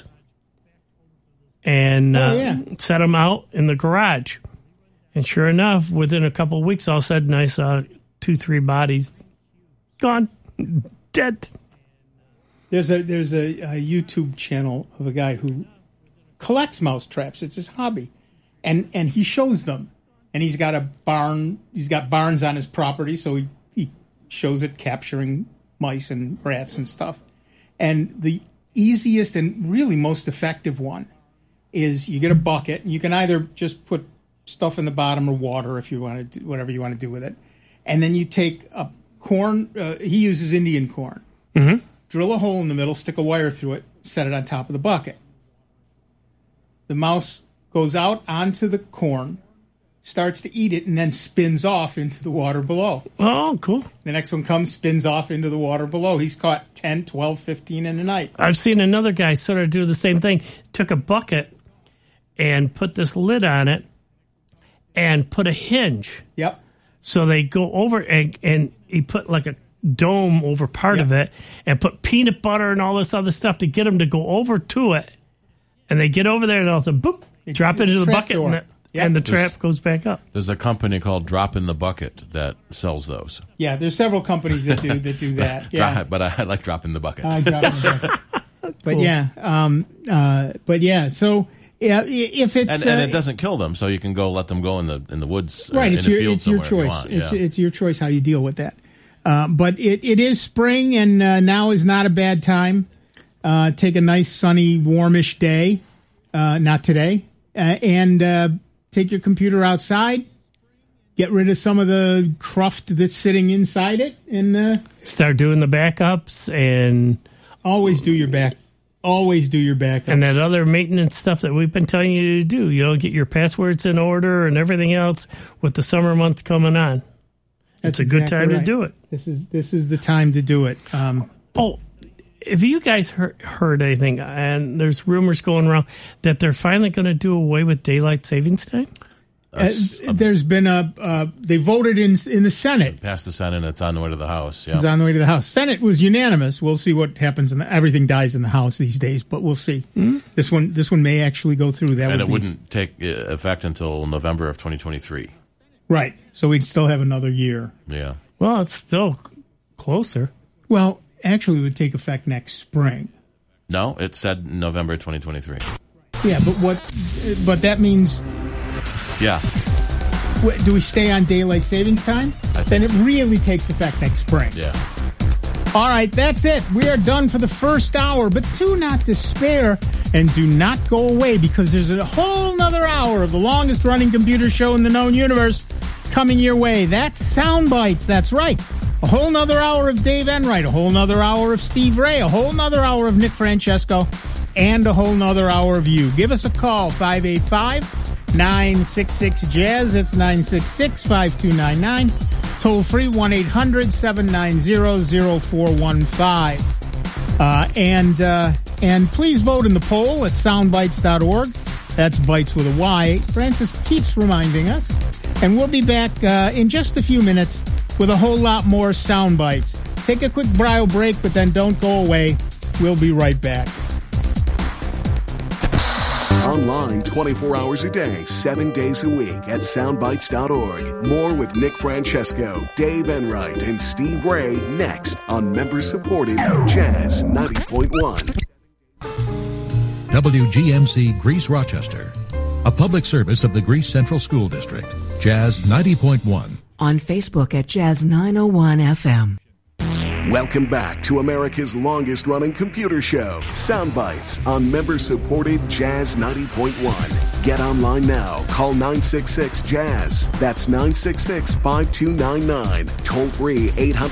and set them out in the garage. And sure enough, within a couple of weeks, all of a sudden I saw 2-3 bodies gone, dead. There's a YouTube channel of a guy who collects mouse traps. It's his hobby, and he shows them. And he's got a barn. He's got barns on his property, so he shows it capturing mice and rats and stuff. And the easiest and really most effective one is you get a bucket, and you can either just put stuff in the bottom or water if you want to do whatever you want to do with it. And then you take a corn. He uses Indian corn. Mm-hmm. Drill a hole in the middle, stick a wire through it, set it on top of the bucket. The mouse goes out onto the corn, starts to eat it, and then spins off into the water below. Oh, cool. The next one comes, spins off into the water below. He's caught 10, 12, 15 in a night. I've seen another guy sort of do the same thing. Took a bucket and put this lid on it and put a hinge. Yep. So they go over and he put like a dome over part of it and put peanut butter and all this other stuff to get them to go over to it. And they get over there and all of a sudden, boop, drop it into the bucket and the trap goes back up. There's a company called Drop in the Bucket that sells those. Yeah, there's several companies that do that. Yeah. But I like Drop in the Bucket. I drop in the bucket. But so if it's and it doesn't kill them, so you can go let them go in the woods, right? In the field it's your choice. It's your choice how you deal with that. But it is spring, and now is not a bad time. Take a nice sunny, warmish day. Not today, and take your computer outside. Get rid of some of the cruft that's sitting inside it, and start doing the backups and. Always do your backups. And that other maintenance stuff that we've been telling you to do. Get your passwords in order and everything else with the summer months coming on. It's a good time to do it. This is the time to do it. If you guys heard anything, and there's rumors going around that they're finally going to do away with daylight savings time? There's been they voted in the Senate. It passed the Senate, and it's on the way to the House. Yeah. It's on the way to the House. Senate was unanimous. We'll see what happens. Everything dies in the House these days, but we'll see. Mm-hmm. This one may actually go through. And it wouldn't take effect until November of 2023. Right. So we'd still have another year. Yeah. Well, it's still closer. Well, actually, it would take effect next spring. No, it said November 2023. Yeah, but that means... Yeah. Do we stay on daylight savings time? Then it really takes effect next spring. Yeah. All right, that's it. We are done for the first hour, but do not despair and do not go away because there's a whole nother hour of the longest running computer show in the known universe coming your way. That's Sound Bites. That's right. A whole nother hour of Dave Enright, a whole nother hour of Steve Ray, a whole nother hour of Nick Francesco, and a whole nother hour of you. Give us a call, 585-966-JAZZ. It's 966-5299. Toll free, 1-800-790-0415. And please vote in the poll at soundbites.org. That's Bites with a Y. Francis keeps reminding us. And we'll be back in just a few minutes with a whole lot more Sound Bites. Take a quick brio break, but then don't go away. We'll be right back. Online 24 hours a day, 7 days a week at soundbites.org. More with Nick Francesco, Dave Enright, and Steve Ray next on member-supported Jazz 90.1. WGMC Greece Rochester, a public service of the Greece Central School District. Jazz 90.1. On Facebook at Jazz 901 FM. Welcome back to America's longest-running computer show, Sound Bites, on member-supported Jazz 90.1. Get online now. Call 966-JAZZ. That's 966-5299. Toll-free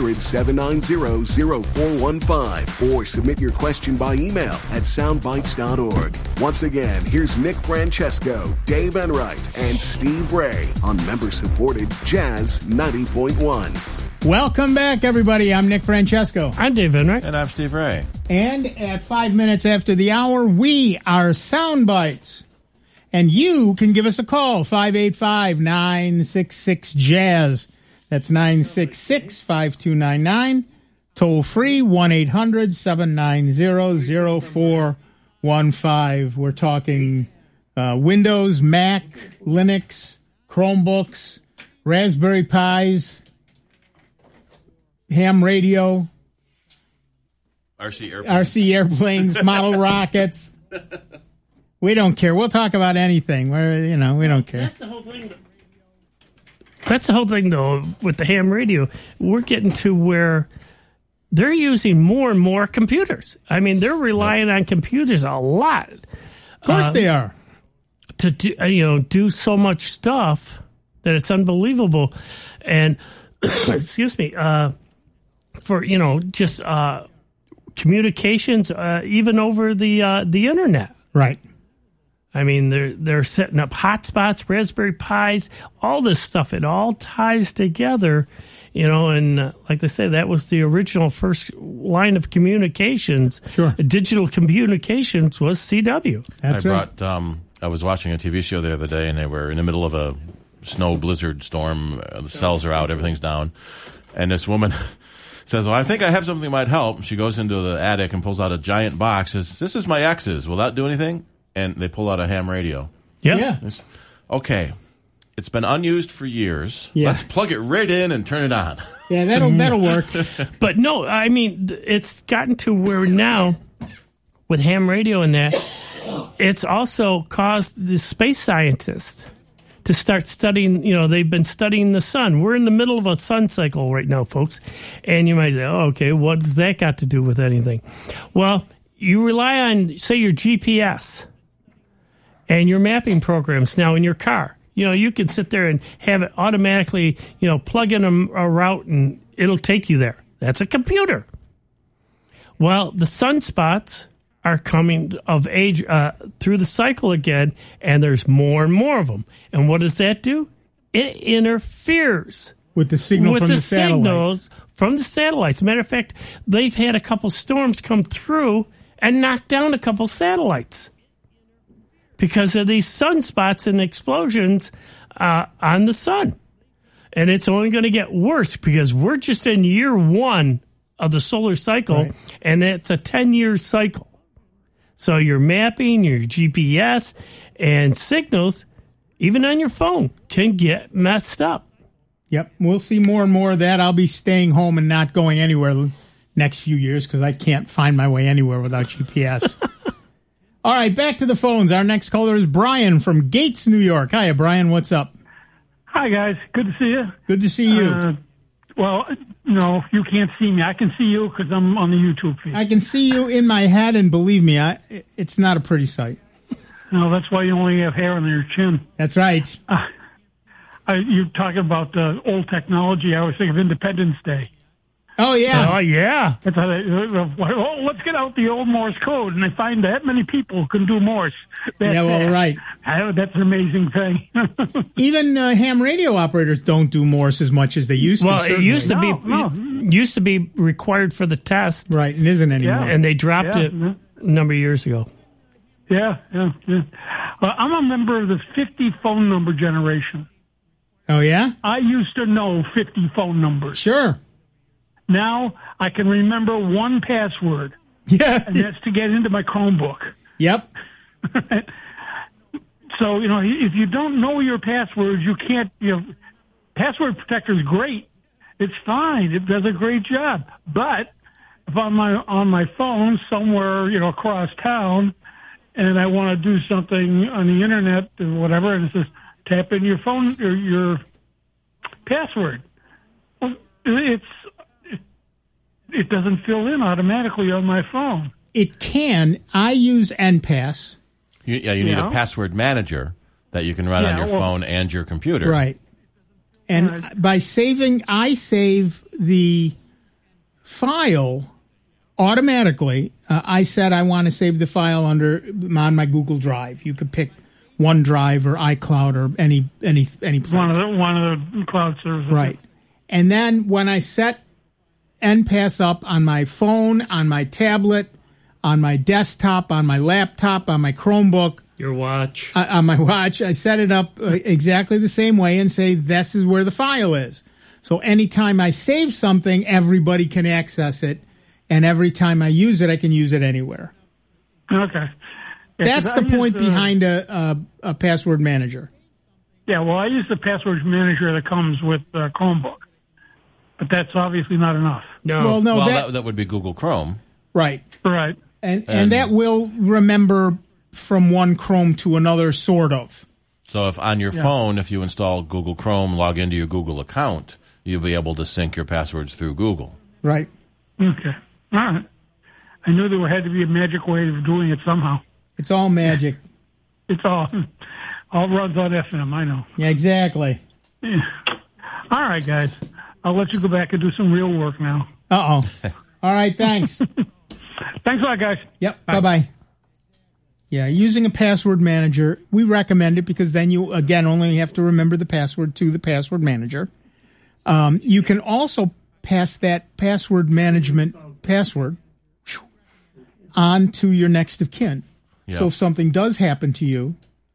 800-790-0415. Or submit your question by email at soundbites.org. Once again, here's Nick Francesco, Dave Enright, and Steve Ray on member-supported Jazz 90.1. Welcome back, everybody. I'm Nick Francesco. I'm Dave Enright. And I'm Steve Ray. And at 5 minutes after the hour, we are Sound Bites. And you can give us a call, 585-966-JAZZ. That's 966-5299. Toll free, 1-800-790-0415. We're talking Windows, Mac, Linux, Chromebooks, Raspberry Pis, ham radio, RC airplanes, model rockets. We don't care. We'll talk about anything. We don't care. That's the whole thing, though, with the ham radio. We're getting to where they're using more and more computers. I mean, they're relying on computers a lot. Of course they are. To do so much stuff that it's unbelievable. And, excuse me, for just communications, even over the internet. Right. I mean, they're setting up hotspots, Raspberry Pis, all this stuff. It all ties together, and like they say, that was the original first line of communications. Sure. Digital communications was CW. I brought I was watching a TV show the other day, and they were in the middle of a snow blizzard storm. The cells are out, everything's down. And this woman says, well, I think I have something that might help. She goes into the attic and pulls out a giant box, says, this is my ex's. Will that do anything? And they pull out a ham radio. Yeah. Okay. It's been unused for years. Yeah. Let's plug it right in and turn it on. Yeah, that'll work. But no, I mean, it's gotten to where now, with ham radio and that, it's also caused the space scientists to start studying, they've been studying the sun. We're in the middle of a sun cycle right now, folks. And you might say, oh, okay, what's that got to do with anything? Well, you rely on, say, your GPS and your mapping programs now in your car. You can sit there and have it automatically, plug in a route and it'll take you there. That's a computer. Well, the sunspots are coming of age through the cycle again, and there's more and more of them. And what does that do? It interferes with the signal from the satellites. From the satellites. Matter of fact, they've had a couple storms come through and knock down a couple satellites because of these sunspots and explosions on the sun. And it's only going to get worse because we're just in year 1 of the solar cycle, right, and it's a 10-year cycle. So your mapping, your GPS, and signals, even on your phone, can get messed up. Yep, we'll see more and more of that. I'll be staying home and not going anywhere the next few years because I can't find my way anywhere without GPS. All right, back to the phones. Our next caller is Brian from Gates, New York. Hiya, Brian. What's up? Hi, guys. Good to see you. Good to see you. Well, no, you can't see me. I can see you because I'm on the YouTube feed. I can see you in my head, and believe me, it's not a pretty sight. No, that's why you only have hair on your chin. That's right. You're talking about old technology. I was thinking of Independence Day. Oh, yeah. Oh, yeah. Let's get out the old Morse code. And I find that many people can do Morse. Right. That's an amazing thing. Even ham radio operators don't do Morse as much as they used to. Well, it used to be required for the test. Right, it isn't anymore. And they dropped it a number of years ago. Yeah. I'm a member of the 50 phone number generation. Oh, yeah? I used to know 50 phone numbers. Sure. Now I can remember one password. Yeah. And that's to get into my Chromebook. Yep. So, if you don't know your passwords, you can't, password protector is great. It's fine. It does a great job. But if I'm on my phone somewhere, across town, and I want to do something on the internet or whatever, and it says, tap in your phone or your password. Well, it doesn't fill in automatically on my phone. It can. I use NPass. You need a password manager that you can run on your phone and your computer. Right. And by saving, I save the file automatically. I said I want to save the file on my Google Drive. You could pick OneDrive or iCloud or any place. One of the cloud services. Right. And then when I set NPass up on my phone, on my tablet, on my desktop, on my laptop, on my Chromebook, your watch, on my watch, I set it up exactly the same way and say, this is where the file is. So anytime I save something, everybody can access it. And every time I use it, I can use it anywhere. Okay. Yeah, that's the point behind a password manager. Yeah, well, I use the password manager that comes with Chromebook. But that's obviously not enough. No. Well, that would be Google Chrome. Right. Right. And that will remember from one Chrome to another, sort of. So if on your phone, if you install Google Chrome, log into your Google account, you'll be able to sync your passwords through Google. Right. Okay. All right. I knew there had to be a magic way of doing it somehow. It's all magic. It's all runs on FM, I know. Yeah, exactly. Yeah. All right, guys. I'll let you go back and do some real work now. Uh-oh. All right, thanks. Thanks a lot, guys. Yep, bye-bye. Yeah, using a password manager, we recommend it because then you, again, only have to remember the password to the password manager. You can also pass that password management password on to your next of kin. Yep. So if something does happen to you,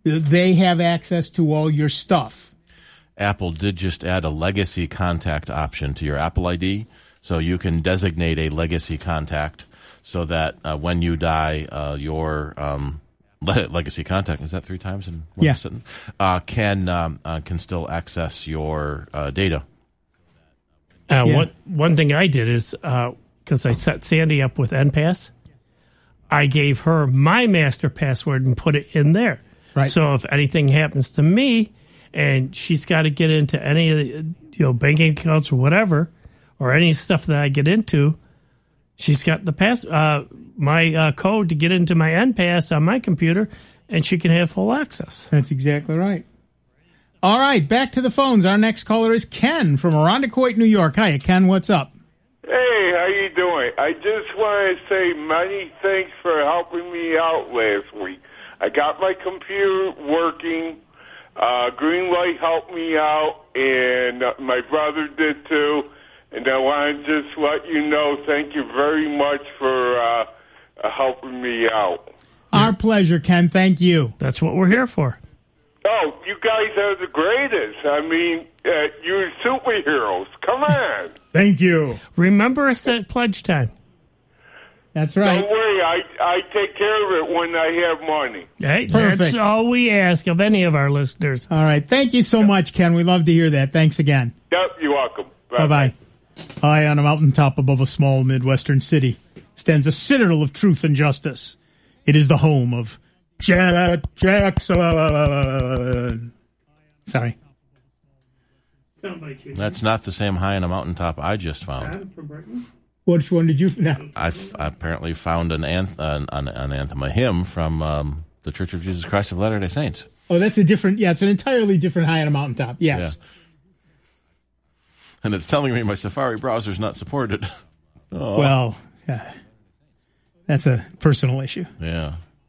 they have access to all your stuff. Apple did just add a legacy contact option to your Apple ID, so you can designate a legacy contact so that when you die, your legacy contact, is that 3 times in one sitting? Can still access your data. One thing I did is, because I set Sandy up with NPass, I gave her my master password and put it in there. Right. So if anything happens to me and she's got to get into any of the banking accounts or whatever, or any stuff that I get into, she's got the my code to get into my NPass on my computer, and she can have full access. That's exactly right. All right, back to the phones. Our next caller is Ken from Irondequoit, New York. Hi, Ken. What's up? Hey, how you doing? I just want to say many thanks for helping me out last week. I got my computer working. Greenlight helped me out, and my brother did too. And I want to just let you know, thank you very much for helping me out. Our pleasure, Ken. Thank you. That's what we're here for. Oh, you guys are the greatest. I mean, you're superheroes. Come on. Thank you. Remember us at pledge time. That's right. Don't worry, I take care of it when I have money. Hey, Perfect. That's all we ask of any of our listeners. All right. Thank you so much, Ken. We love to hear that. Thanks again. Yep, you're welcome. Bye-bye. High on a mountaintop above a small Midwestern city stands a citadel of truth and justice. It is the home of Janet Jackson. Sorry. That's not the same high on a mountaintop I just found. Which one did you find? I apparently found an anthem, a hymn from the Church of Jesus Christ of Latter-day Saints. Oh, that's a different, it's an entirely different high on a mountaintop, yes. Yeah. And it's telling me my Safari browser's not supported. Oh. Well, that's a personal issue. Yeah.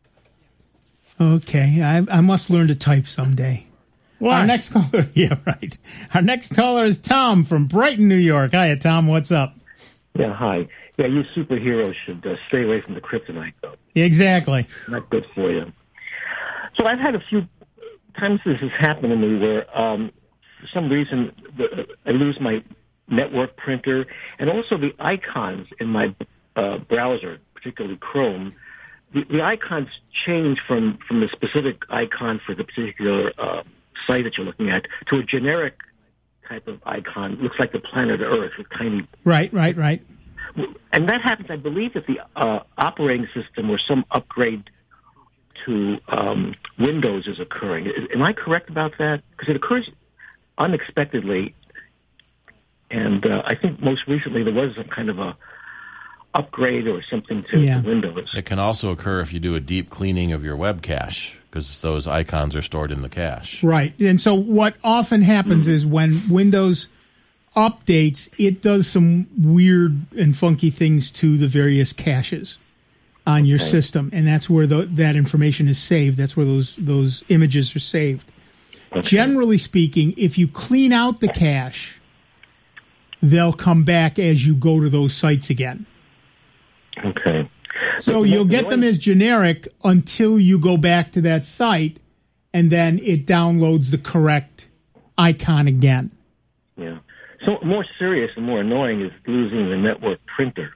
Okay, I must learn to type someday. Why? Our next caller, yeah, right. Our next caller is Tom from Brighton, New York. Hiya, Tom, what's up? Yeah, hi. Yeah, you superheroes should stay away from the kryptonite, though. Exactly. Not good for you. So I've had a few times this has happened to me where, for some reason, I lose my network printer and also the icons in my browser, particularly Chrome. The icons change from the specific icon for the particular site that you're looking at to a generic type of icon. It looks like the planet Earth with tiny... Right. And that happens, I believe, that the operating system or some upgrade to Windows is occurring. Am I correct about that? Because it occurs unexpectedly, and I think most recently there was some kind of a upgrade or something to Windows. It can also occur if you do a deep cleaning of your web cache, because those icons are stored in the cache. Right. And so what often happens is when Windows updates, it does some weird and funky things to the various caches on your system, and that's where that information is saved. That's where those images are saved. Okay. Generally speaking, if you clean out the cache, they'll come back as you go to those sites again. Okay. So you'll get them as generic until you go back to that site, and then it downloads the correct icon again. Yeah. So more serious and more annoying is losing the network printer.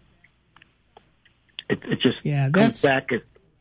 It just comes back.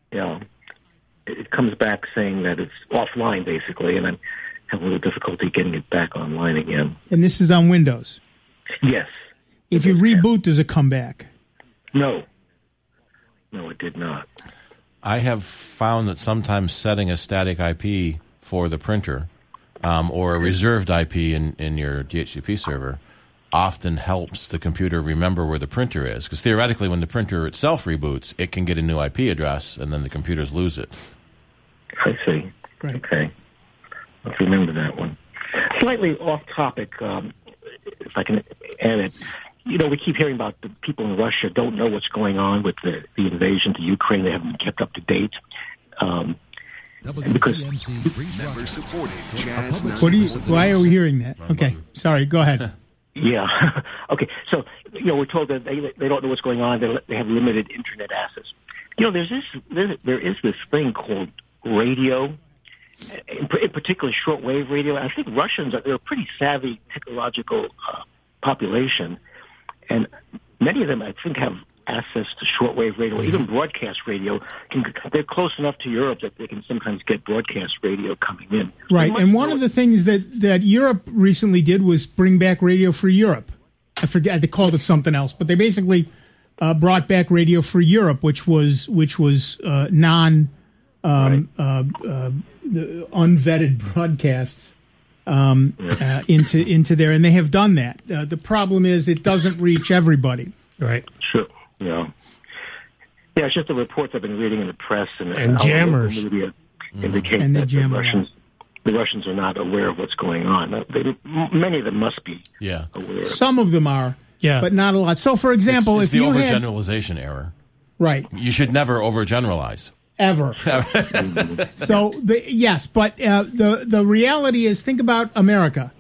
It comes back saying that it's offline, basically, and I have a little difficulty getting it back online again. And this is on Windows? Yes. If you reboot, does it come back? No, it did not. I have found that sometimes setting a static IP for the printer or a reserved IP in your DHCP server often helps the computer remember where the printer is. Because theoretically, when the printer itself reboots, it can get a new IP address, and then the computers lose it. I see. Right. Okay. Let's remember that one. Slightly off topic, if I can add it. We keep hearing about the people in Russia don't know what's going on with the invasion to Ukraine. They haven't been kept up to date. Because member supported Jazz. Why are we hearing that? Okay, sorry. Go ahead. Yeah. Okay. So we're told that they don't know what's going on. They have limited internet access. There is this thing called radio, in particular shortwave radio. I think Russians they're a pretty savvy technological population, and many of them I think have access to shortwave radio, even broadcast radio. They're close enough to Europe that they can sometimes get broadcast radio coming in. Right, and one of the things that Europe recently did was bring back Radio Free Europe. I forget, they called it something else, but they basically brought back Radio Free Europe, which was unvetted broadcasts into there, and they have done that. The problem is it doesn't reach everybody. Right. Sure. Yeah, it's just the reports I've been reading in the press and jammers media indicate that the Russians are not aware of what's going on. Many of them must be aware. Some of them are, but not a lot. So, for example, it's if the you overgeneralization error. Right. You should never overgeneralize. Ever. So, but the reality is, think about America.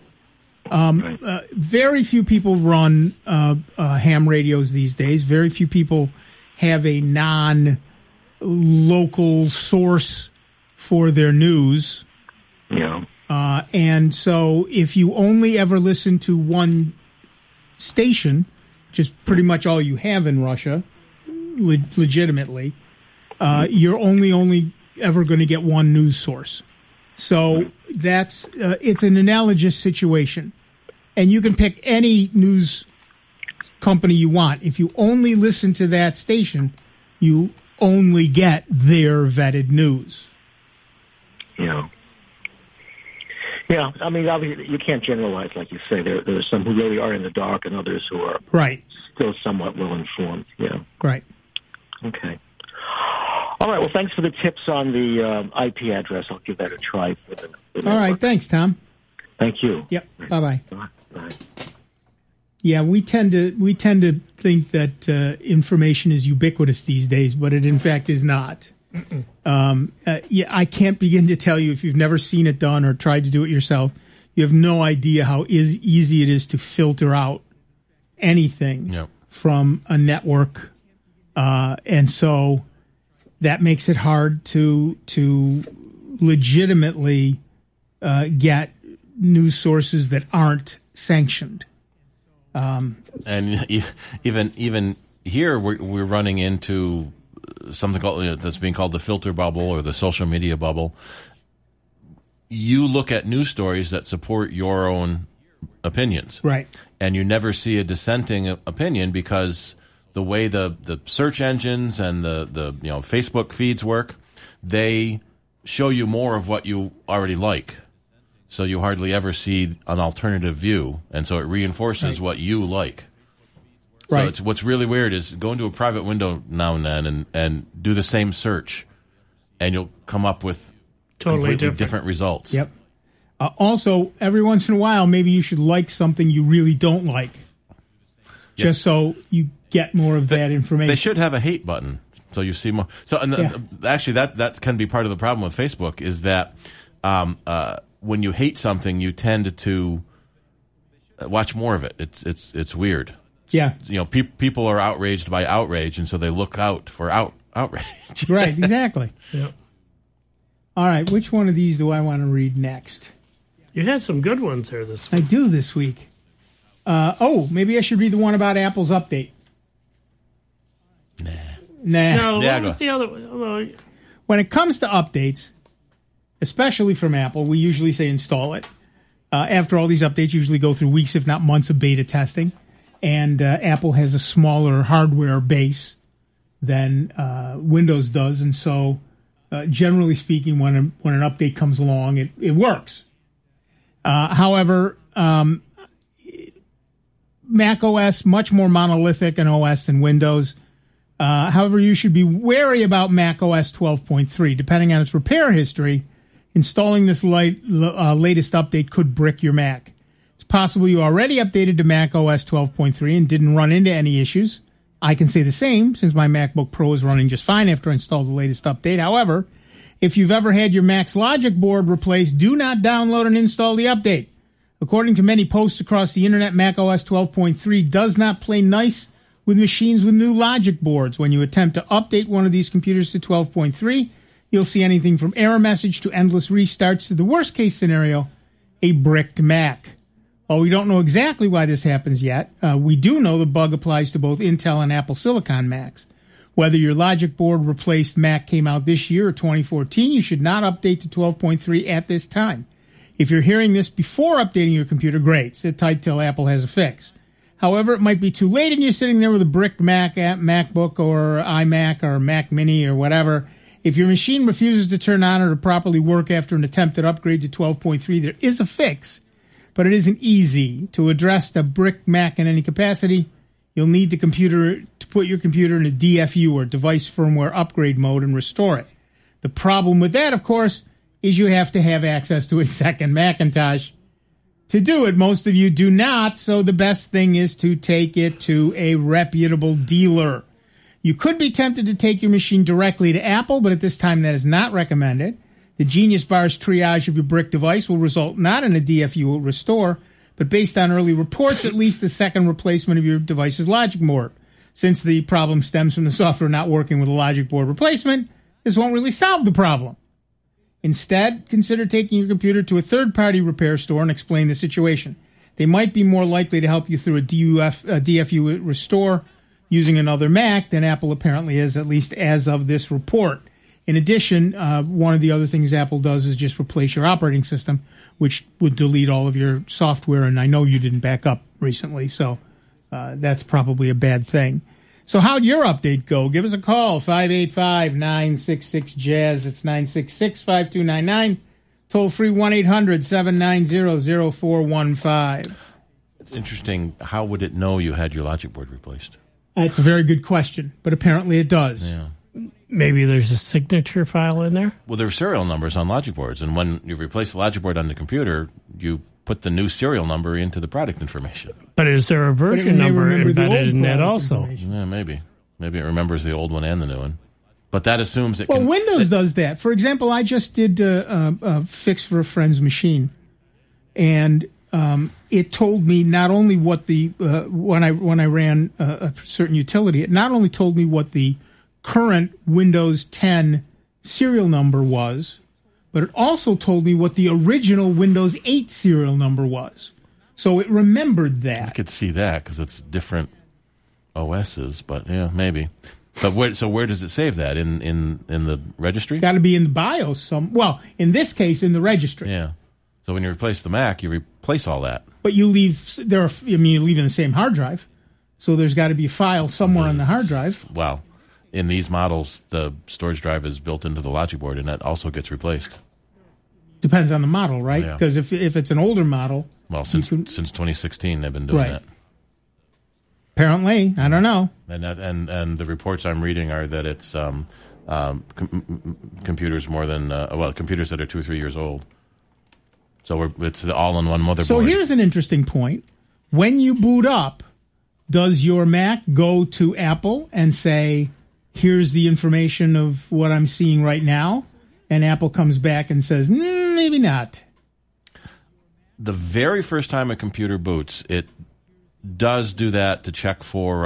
Very few people run ham radios these days. Very few people have a non-local source for their news. Yeah. And so if you only ever listen to one station, which is pretty much all you have in Russia, legitimately, you're only ever going to get one news source. So it's an analogous situation. And you can pick any news company you want. If you only listen to that station, you only get their vetted news. Yeah. I mean, obviously, you can't generalize, like you say. There are some who really are in the dark, and others who are still somewhat well informed. Yeah. Right. Okay. All right. Well, thanks for the tips on the IP address. I'll give that a try. All right. Thanks, Tom. Thank you. Yep. Bye-bye. Bye. Yeah, we tend to think that information is ubiquitous these days, but it in fact is not. I can't begin to tell you, if you've never seen it done or tried to do it yourself, you have no idea how easy it is to filter out anything from a network, and so that makes it hard to legitimately get news sources that aren't sanctioned. And even here, we're running into something that's being called the filter bubble or the social media bubble. You look at news stories that support your own opinions, right? And you never see a dissenting opinion because the way the search engines and the Facebook feeds work, they show you more of what you already like. So you hardly ever see an alternative view, and so it reinforces what you like. So it's what's really weird is go into a private window now and then and do the same search, and you'll come up with totally completely different results. Yep. Also, every once in a while, maybe you should like something you really don't like, just so you get more of that information. They should have a hate button, so you see more. So, actually, that can be part of the problem with Facebook is that when you hate something, you tend to watch more of it. It's weird. Yeah. People are outraged by outrage, and so they look out for outrage. Right, exactly. Yeah. All right, which one of these do I want to read next? You had some good ones here this week. I do this week. Maybe I should read the one about Apple's update. Nah. No, what was the other one? When it comes to updates, especially from Apple, we usually say install it. After all these updates usually go through weeks, if not months, of beta testing. And Apple has a smaller hardware base than Windows does. And so, generally speaking, when an update comes along, it works. However, Mac OS, much more monolithic an OS than Windows. However, you should be wary about Mac OS 12.3. Depending on its repair history, installing this latest update could brick your Mac. It's possible you already updated to Mac OS 12.3 and didn't run into any issues. I can say the same, since my MacBook Pro is running just fine after I installed the latest update. However, if you've ever had your Mac's logic board replaced, do not download and install the update. According to many posts across the internet, Mac OS 12.3 does not play nice with machines with new logic boards. When you attempt to update one of these computers to 12.3, You'll see anything from error message to endless restarts to the worst case scenario, a bricked Mac. While we don't know exactly why this happens yet, we do know the bug applies to both Intel and Apple Silicon Macs. Whether your logic board replaced Mac came out this year or 2014, you should not update to 12.3 at this time. If you're hearing this before updating your computer, great. Sit tight till Apple has a fix. However, it might be too late and you're sitting there with a bricked Mac, MacBook or iMac or Mac Mini or whatever. If your machine refuses to turn on or to properly work after an attempted upgrade to 12.3, there is a fix, but it isn't easy. To address the bricked Mac in any capacity, you'll need to put your computer in a DFU or device firmware upgrade mode and restore it. The problem with that, of course, is you have to have access to a second Macintosh. To do it, most of you do not, so the best thing is to take it to a reputable dealer. You could be tempted to take your machine directly to Apple, but at this time that is not recommended. The Genius Bar's triage of your brick device will result not in a DFU restore, but based on early reports, at least the second replacement of your device's logic board. Since the problem stems from the software not working with a logic board replacement, this won't really solve the problem. Instead, consider taking your computer to a third-party repair store and explain the situation. They might be more likely to help you through a DFU restore using another Mac than Apple apparently is, at least as of this report. In addition, one of the other things Apple does is just replace your operating system, which would delete all of your software, and I know you didn't back up recently, so that's probably a bad thing. So how'd your update go? Give us a call, 585-966-JAZZ. It's 966-5299. Toll free 1-800-790-0415. It's interesting. How would it know you had your logic board replaced? It's a very good question, but apparently it does. Yeah. Maybe there's a signature file in there? Well, there are serial numbers on logic boards, and when you replace the logic board on the computer, you put the new serial number into the product information. But is there a version number embedded in that also? Yeah, maybe. Maybe it remembers the old one and the new one. But that assumes it Well, Windows does that. For example, I just did a fix for a friend's machine, and it told me not only what the when I ran a certain utility, it not only told me what the current Windows 10 serial number was, but it also told me what the original Windows 8 serial number was. So it remembered that. I could see that because it's different OSs, but yeah, maybe. But where does it save that? In the registry? Got to be in the BIOS. Well, in this case, in the registry. Yeah. So when you replace the Mac, you replace all that. But you leave you leave in the same hard drive, so there's got to be a file somewhere on the hard drive. Well, in these models, the storage drive is built into the logic board, and that also gets replaced. Depends on the model, right? Yeah. Because if it's an older model, well, since 2016, they've been doing that. Apparently, I don't know. And the reports I'm reading are that it's computers more than computers that are 2 or 3 years old. So it's the all-in-one motherboard. So here's an interesting point: when you boot up, does your Mac go to Apple and say, "Here's the information of what I'm seeing right now," and Apple comes back and says, "Maybe not"? The very first time a computer boots, it does do that to check for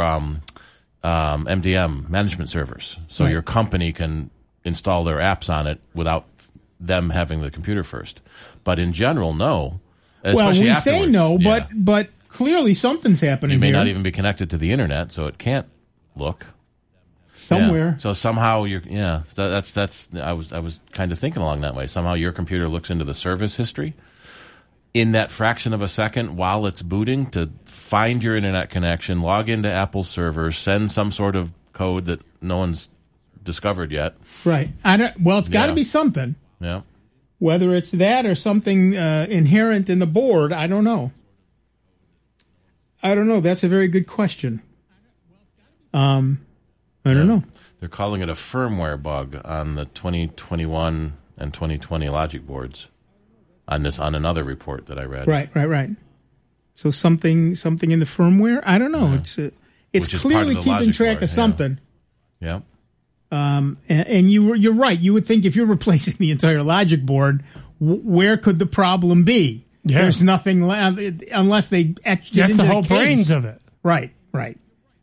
MDM, management servers. So your company can install their apps on it without them having the computer first. But in general, no. Especially well, we afterwards. say no, but clearly something's happening. You may here. not even be connected to the internet, so it can't look somewhere. Yeah. So somehow that's. I was kind of thinking along that way. Somehow your computer looks into the service history in that fraction of a second while it's booting to find your internet connection, log into Apple's server, send some sort of code that no one's discovered yet. Right. It's got to be something. Yeah. Whether it's that or something inherent in the board, I don't know. That's a very good question. I don't know. They're calling it a firmware bug on the 2021 and 2020 logic boards. On another report that I read. Right. So something in the firmware. I don't know. Yeah. It's clearly keeping track of something. Yeah. And you're right. You would think if you're replacing the entire logic board, where could the problem be? Yeah. There's nothing unless they etched it into the whole case. brains of it. Right.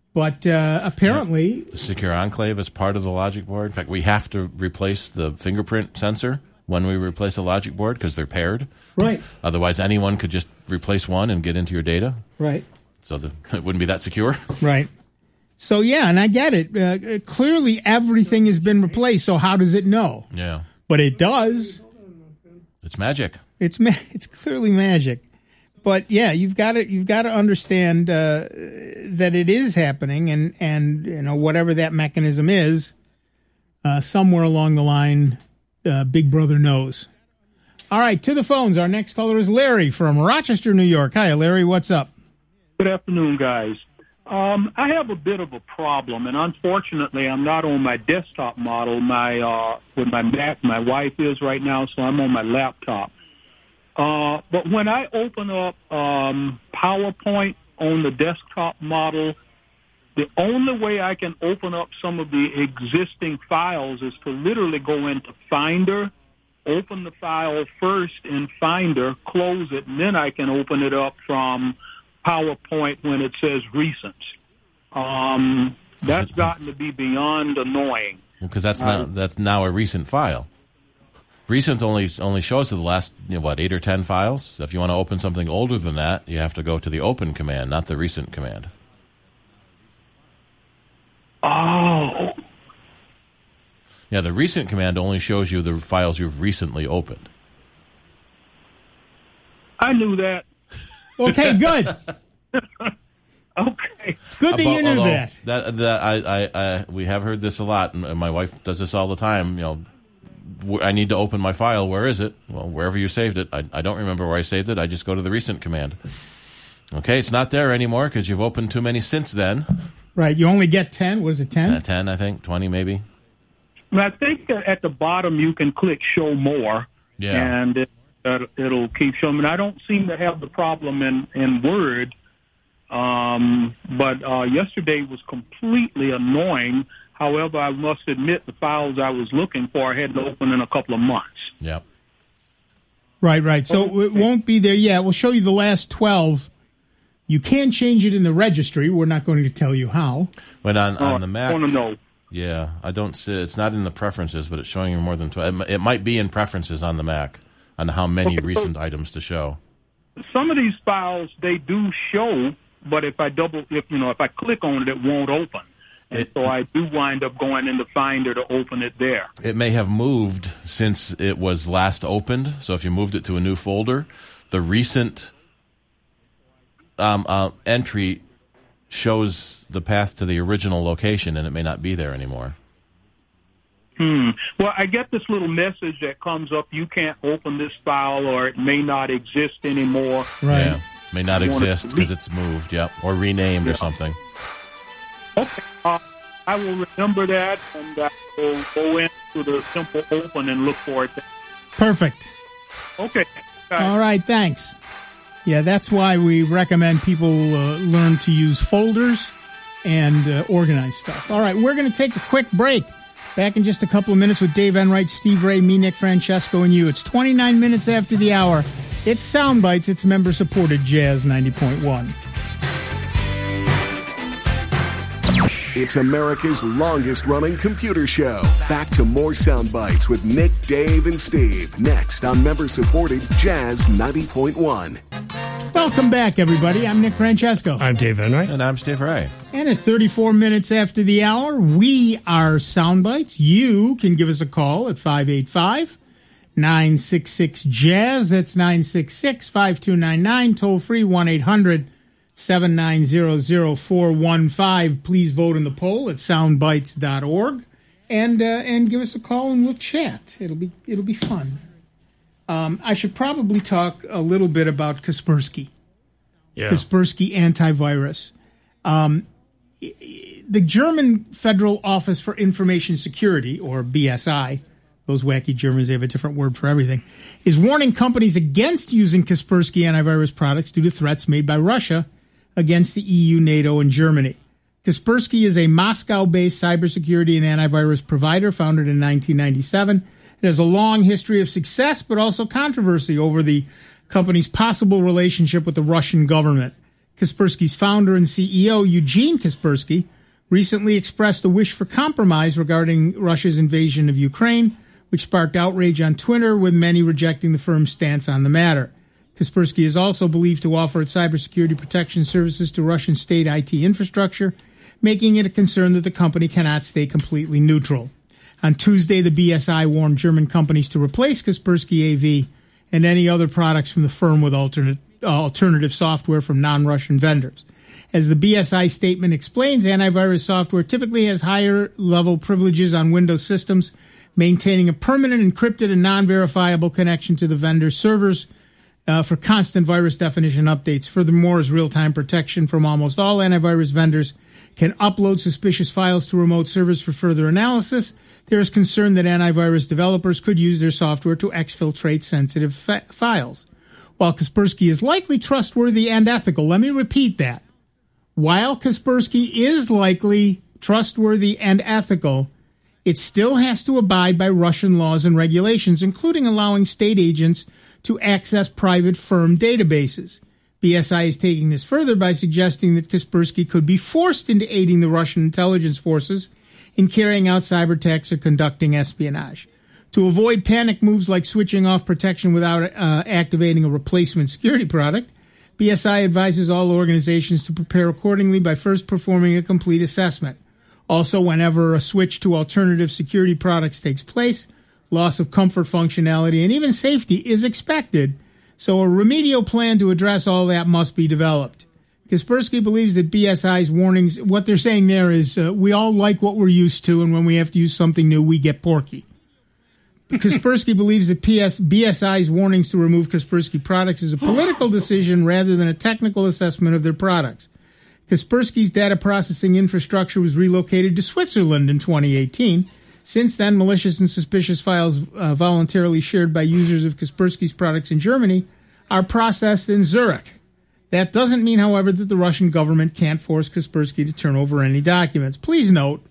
But apparently... The Secure Enclave is part of the logic board. In fact, we have to replace the fingerprint sensor when we replace a logic board because they're paired. Right. Otherwise, anyone could just replace one and get into your data. Right. So it wouldn't be that secure. Right. So, yeah, and I get it. Clearly, everything has been replaced, so how does it know? Yeah. But it does. It's magic. It's clearly magic. But yeah, you've got to understand that it is happening, and you know, whatever that mechanism is, somewhere along the line, Big Brother knows. All right, to the phones. Our next caller is Larry from Rochester, New York. Hi, Larry. What's up? Good afternoon, guys. I have a bit of a problem, and unfortunately, I'm not on my desktop model. With my Mac, my wife is right now, so I'm on my laptop. But when I open up PowerPoint on the desktop model, the only way I can open up some of the existing files is to literally go into Finder, open the file first in Finder, close it, and then I can open it up from PowerPoint when it says recent. That's gotten to be beyond annoying. Because that's now a recent file. Recent only shows the last 8 or 10 files. So if you want to open something older than that, you have to go to the open command, not the recent command. Oh. Yeah, the recent command only shows you the files you've recently opened. I knew that. Okay, good. Okay. It's good that you knew that. We have heard this a lot, and my wife does this all the time. I need to open my file. Where is it? Well, wherever you saved it. I don't remember where I saved it. I just go to the recent command. Okay, it's not there anymore because you've opened too many since then. Right, you only get 10. Was it 10? 10, I think. 20 maybe. I think at the bottom you can click Show More, and it'll keep showing. And I don't seem to have the problem in Word, but yesterday was completely annoying. However, I must admit the files I was looking for I hadn't opened in a couple of months. Yep. Right. So it won't be there yet. We'll show you the last 12. You can change it in the registry. We're not going to tell you how. But on the Mac, I want to know. Yeah, I don't see it's not in the preferences, but it's showing you more than 12. It might be in preferences on the Mac on how many recent items to show. Some of these files they do show, but if I click on it, it won't open. And so I do wind up going into Finder to open it there. It may have moved since it was last opened. So if you moved it to a new folder, the recent entry shows the path to the original location, and it may not be there anymore. Well, I get this little message that comes up, you can't open this file, or it may not exist anymore. Right. Yeah, may not exist because it's moved, or renamed or something. Okay, I will remember that, and I will go into the simple open and look for it. Perfect. Okay. All right, thanks. Yeah, that's why we recommend people learn to use folders and organize stuff. All right, we're going to take a quick break. Back in just a couple of minutes with Dave Enright, Steve Ray, me, Nick Francesco, and you. It's 29 minutes after the hour. It's Sound Bites. It's member-supported Jazz 90.1. It's America's longest-running computer show. Back to more Sound Bites with Nick, Dave, and Steve. Next on member-supported Jazz 90.1. Welcome back, everybody. I'm Nick Francesco. I'm Dave Enright. And I'm Steve Ray. And at 34 minutes after the hour, we are Sound Bites. You can give us a call at 585-966-JAZZ. That's 966-5299. Toll free 1-800-790-0415. Please vote in the poll at soundbites.org and give us a call and we'll chat. It'll be fun. I should probably talk a little bit about Kaspersky. Yeah. Kaspersky antivirus. The German Federal Office for Information Security, or BSI, those wacky Germans, they have a different word for everything, is warning companies against using Kaspersky antivirus products due to threats made by Russia against the EU, NATO, and Germany. Kaspersky is a Moscow-based cybersecurity and antivirus provider founded in 1997. It has a long history of success, but also controversy over the company's possible relationship with the Russian government. Kaspersky's founder and CEO, Eugene Kaspersky, recently expressed a wish for compromise regarding Russia's invasion of Ukraine, which sparked outrage on Twitter, with many rejecting the firm's stance on the matter. Kaspersky is also believed to offer its cybersecurity protection services to Russian state IT infrastructure, making it a concern that the company cannot stay completely neutral. On Tuesday, the BSI warned German companies to replace Kaspersky AV and any other products from the firm with alternative software from non-Russian vendors. As the BSI statement explains, antivirus software typically has higher-level privileges on Windows systems, maintaining a permanent, encrypted, and non-verifiable connection to the vendor's servers for constant virus definition updates. Furthermore, as real-time protection from almost all antivirus vendors can upload suspicious files to remote servers for further analysis, there is concern that antivirus developers could use their software to exfiltrate sensitive files. While Kaspersky is likely trustworthy and ethical, let me repeat that. While Kaspersky is likely trustworthy and ethical, it still has to abide by Russian laws and regulations, including allowing state agents to access private firm databases. BSI is taking this further by suggesting that Kaspersky could be forced into aiding the Russian intelligence forces in carrying out cyber attacks or conducting espionage. To avoid panic moves like switching off protection without activating a replacement security product, BSI advises all organizations to prepare accordingly by first performing a complete assessment. Also, whenever a switch to alternative security products takes place, loss of comfort, functionality, and even safety is expected, so a remedial plan to address all that must be developed. Kaspersky believes that BSI's warnings, what they're saying there is, we all like what we're used to, and when we have to use something new, we get porky. Kaspersky believes that BSI's warnings to remove Kaspersky products is a political decision rather than a technical assessment of their products. Kaspersky's data processing infrastructure was relocated to Switzerland in 2018. Since then, malicious and suspicious files voluntarily shared by users of Kaspersky's products in Germany are processed in Zurich. That doesn't mean, however, that the Russian government can't force Kaspersky to turn over any documents. Please note,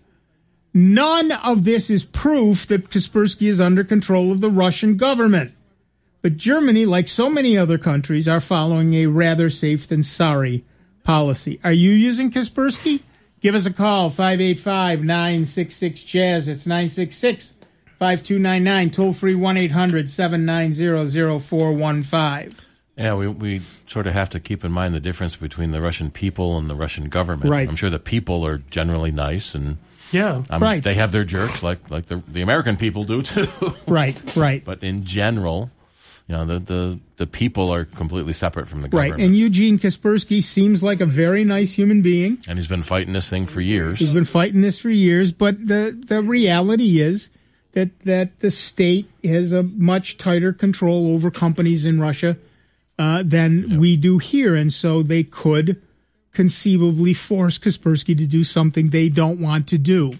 none of this is proof that Kaspersky is under control of the Russian government. But Germany, like so many other countries, are following a rather safe than sorry policy. Are you using Kaspersky? Give us a call, 585-966-JAZZ. It's 966-5299. Toll-free 1-800-790-0415. Yeah, we sort of have to keep in mind the difference between the Russian people and the Russian government. Right. I'm sure the people are generally nice, and right. They have their jerks like the American people do too. Right. But in general, you know, the people are completely separate from the government. Right, and Eugene Kaspersky seems like a very nice human being. And he's been fighting this thing for years. He's been fighting this for years, but the reality is that the state has a much tighter control over companies in Russia than we do here, and so they could conceivably force Kaspersky to do something they don't want to do.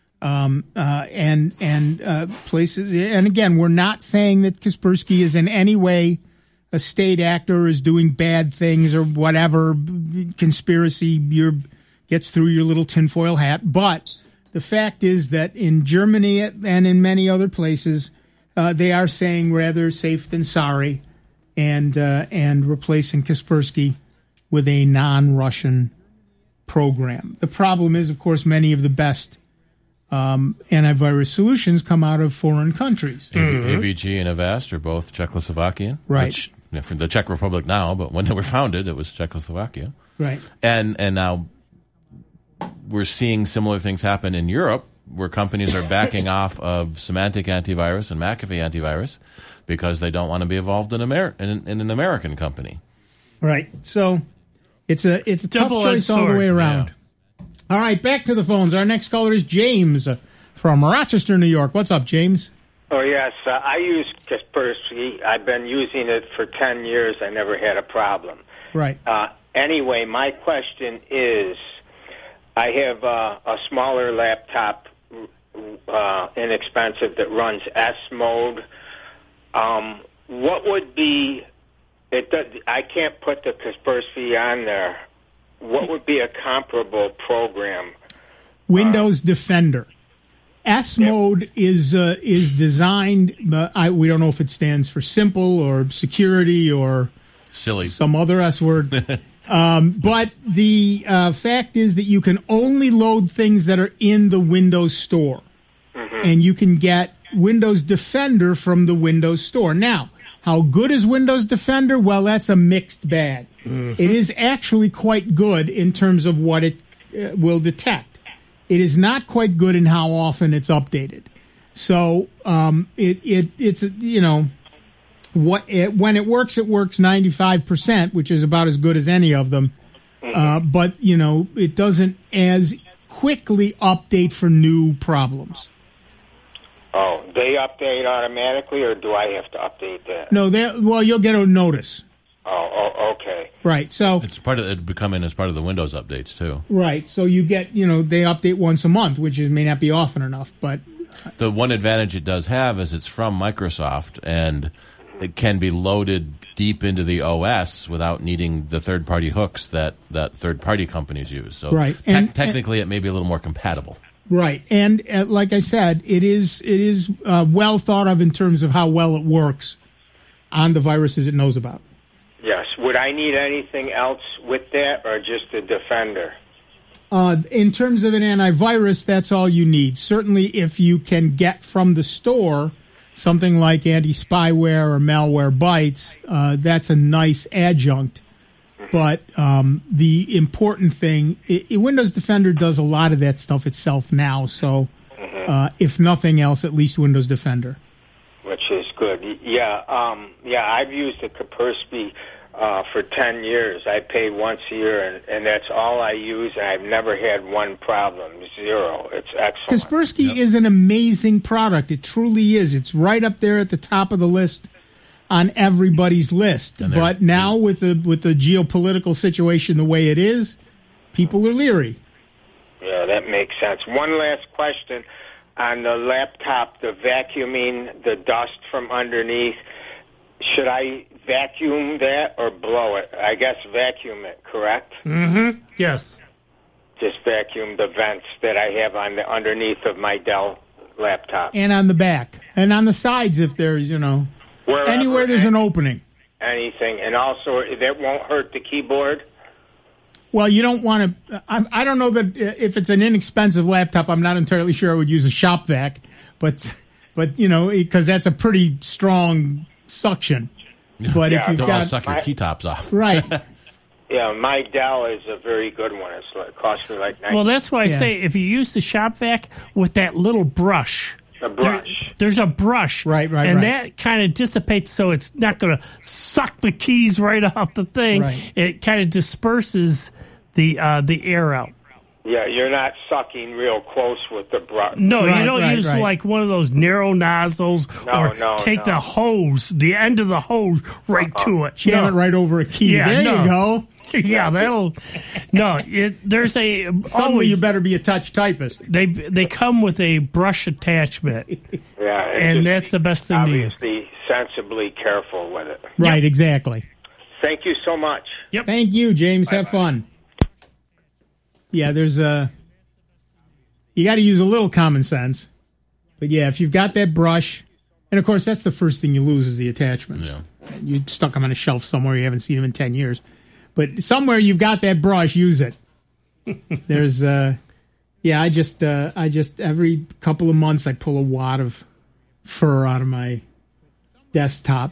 Places, and again, we're not saying that Kaspersky is in any way a state actor or is doing bad things or whatever conspiracy gets through your little tinfoil hat. But the fact is that in Germany and in many other places, they are saying rather safe than sorry, and replacing Kaspersky with a non-Russian program. The problem is, of course, many of the best antivirus solutions come out of foreign countries. AVG and Avast are both Czechoslovakian. Right. Which, from the Czech Republic now, but when they were founded, it was Czechoslovakia. Right. And now we're seeing similar things happen in Europe, where companies are backing off of Symantec antivirus and McAfee antivirus because they don't want to be involved in an American company. Right. So it's a tough choice all the way around. Yeah. All right, back to the phones. Our next caller is James from Rochester, New York. What's up, James? Oh, yes. I use Kaspersky. I've been using it for 10 years. I never had a problem. Right. Anyway, my question is, I have a smaller laptop, inexpensive, that runs S mode. What would be... I can't put the Kaspersky on there. What would be a comparable program? Windows Defender. S mode is designed. We don't know if it stands for simple or security or silly, some other S word. But the fact is that you can only load things that are in the Windows Store. And you can get Windows Defender from the Windows Store. Now, how good is Windows Defender? Well, that's a mixed bag. It is actually quite good in terms of what it will detect. It is not quite good in how often it's updated. So it's when it works 95%, which is about as good as any of them. But it doesn't as quickly update for new problems. Oh, they update automatically, or do I have to update that? No, you'll get a notice. Oh, okay. Right, so it's part of it becoming as part of the Windows updates too. Right, so you get they update once a month, which may not be often enough, but the one advantage it does have is it's from Microsoft and it can be loaded deep into the OS without needing the third-party hooks that third-party companies use. So right. Technically, it may be a little more compatible. Right, and like I said, it is well thought of in terms of how well it works on the viruses it knows about. Yes. Would I need anything else with that, or just the Defender? In terms of an antivirus, that's all you need. Certainly, if you can get from the store something like anti-spyware or malware bytes, that's a nice adjunct. But the important thing, Windows Defender does a lot of that stuff itself now. So, if nothing else, at least Windows Defender, which is good. Yeah, I've used the Kaspersky for 10 years. I pay once a year, and that's all I use. And I've never had one problem. Zero. It's excellent. Kaspersky is an amazing product. It truly is. It's right up there at the top of the list on everybody's list. But now with the geopolitical situation the way it is, people are leery. Yeah, that makes sense. One last question. On the laptop, the vacuuming the dust from underneath, should I vacuum that or blow it? I guess vacuum it, correct? Mm-hmm. Yes. Just vacuum the vents that I have on the underneath of my Dell laptop. And on the back. And on the sides if there's, wherever, anywhere there's an opening. Anything. And also, that won't hurt the keyboard? Well, you don't want to... I don't know that if it's an inexpensive laptop, I'm not entirely sure I would use a shop vac. But because that's a pretty strong suction. But if you've got... suck your keytops off. Right. Yeah, my Dell is a very good one. It cost me like $90. Well, that's why I say if you use the shop vac with that little brush... A brush. There's a brush. Right. And that kind of dissipates, so it's not going to suck the keys right off the thing. Right. It kind of disperses the air out. Yeah, you're not sucking real close with the brush. No, you don't use like one of those narrow nozzles take the hose, the end of the hose, right to it. Jam it right over a key. Yeah, there you go. Yeah, that'll... No, there's a... Suddenly you better be a touch typist. They come with a brush attachment. Yeah. And that's the best thing to use. Obviously, sensibly careful with it. Right, exactly. Thank you so much. Yep. Thank you, James. Have fun. Yeah, there's you got to use a little common sense. But yeah, if you've got that brush, and of course that's the first thing you lose is the attachments. Yeah. You stuck them on a shelf somewhere, you haven't seen them in 10 years. But somewhere you've got that brush, use it. There's I just every couple of months I pull a wad of fur out of my desktop.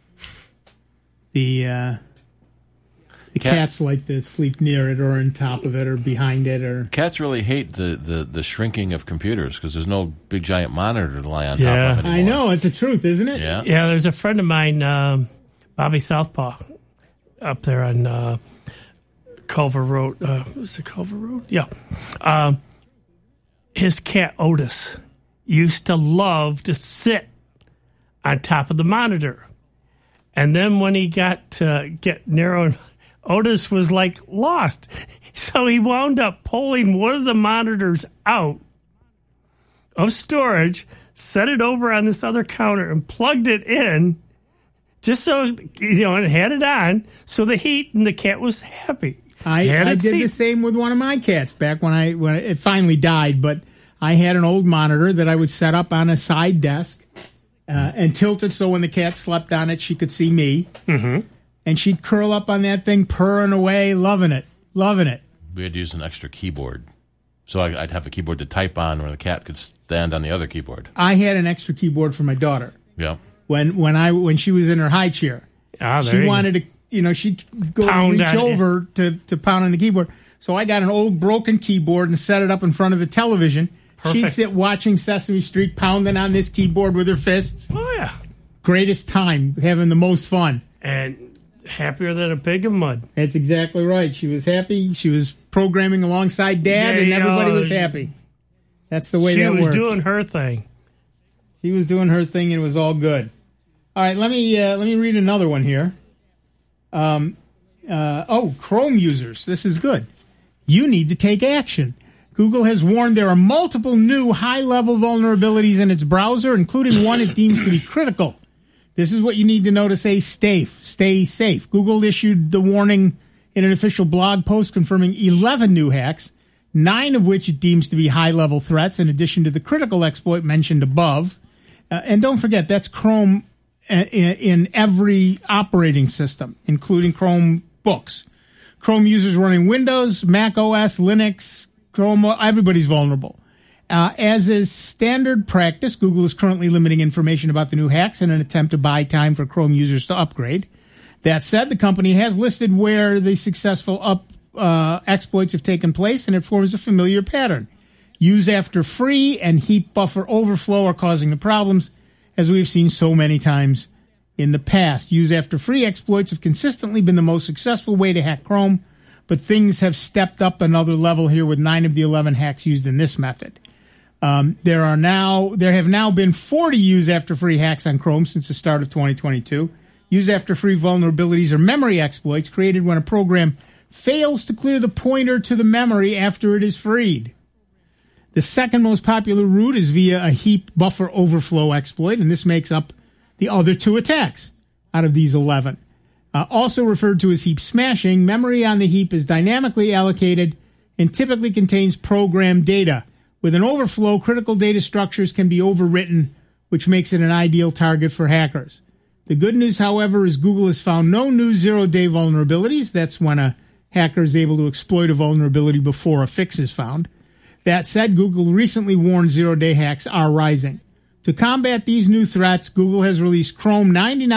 The cats like to sleep near it or on top of it or behind it. Or cats really hate the shrinking of computers because there's no big giant monitor to lie on top of anymore. I know, it's the truth, isn't it? Yeah. Yeah, there's a friend of mine, Bobby Southpaw, up there on Culver Road. Is it Culver Road? Yeah. His cat Otis used to love to sit on top of the monitor. And then when he got to get narrow, Otis was like lost. So he wound up pulling one of the monitors out of storage, set it over on this other counter, and plugged it in just so, and had it on. So the heat, and the cat was happy. I did the same with one of my cats back when it finally died. But I had an old monitor that I would set up on a side desk and tilt it so when the cat slept on it, she could see me. Mm-hmm. and she'd curl up on that thing, purring away, loving it. We had to use an extra keyboard. So I'd have a keyboard to type on where the cat could stand on the other keyboard. I had an extra keyboard for my daughter. Yeah. When she was in her high chair. She wanted to, she'd go Pound reach on it. over to pound on the keyboard. So I got an old broken keyboard and set it up in front of the television. Perfect. She'd sit watching Sesame Street, pounding on this keyboard with her fists. Oh, yeah. Greatest time, having the most fun. And happier than a pig in mud. That's exactly right. She was happy. She was programming alongside Dad, and everybody was happy. That's the way that works. She was doing her thing. She was doing her thing, and it was all good. All right, let me read another one here. Chrome users. This is good. You need to take action. Google has warned there are multiple new high-level vulnerabilities in its browser, including one it deems to be critical. This is what you need to know to stay safe. Google issued the warning in an official blog post confirming 11 new hacks, 9 of which it deems to be high-level threats, in addition to the critical exploit mentioned above. And don't forget, that's Chrome in every operating system, including Chromebooks. Chrome users running Windows, Mac OS, Linux, Chrome, everybody's vulnerable. As is standard practice, Google is currently limiting information about the new hacks in an attempt to buy time for Chrome users to upgrade. That said, the company has listed where the successful exploits have taken place, and it forms a familiar pattern. Use after free and heap buffer overflow are causing the problems, as we've seen so many times in the past. Use after free exploits have consistently been the most successful way to hack Chrome, but things have stepped up another level here with 9 of the 11 hacks used in this method. There have now been 40 use after free hacks on Chrome since the start of 2022. Use after free vulnerabilities are memory exploits created when a program fails to clear the pointer to the memory after it is freed. The second most popular route is via a heap buffer overflow exploit, and this makes up the other 2 attacks out of these 11. Also referred to as heap smashing, memory on the heap is dynamically allocated and typically contains program data. With an overflow, critical data structures can be overwritten, which makes it an ideal target for hackers. The good news, however, is Google has found no new zero-day vulnerabilities. That's when a hacker is able to exploit a vulnerability before a fix is found. That said, Google recently warned zero-day hacks are rising. To combat these new threats, Google has released Chrome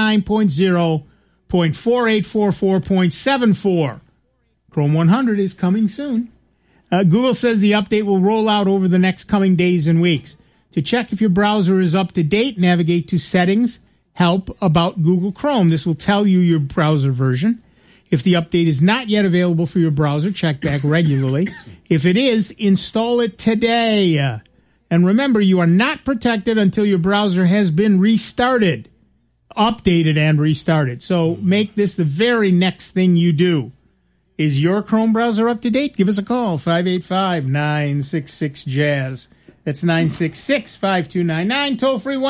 99.0.4844.74. Chrome 100 is coming soon. Google says the update will roll out over the next coming days and weeks. To check if your browser is up to date, navigate to Settings, Help, About Google Chrome. This will tell you your browser version. If the update is not yet available for your browser, check back regularly. If it is, install it today. And remember, you are not protected until your browser has been restarted, updated and restarted. So make this the very next thing you do. Is your Chrome browser up to date? Give us a call, 585-966-JAZZ. That's 966-5299, toll free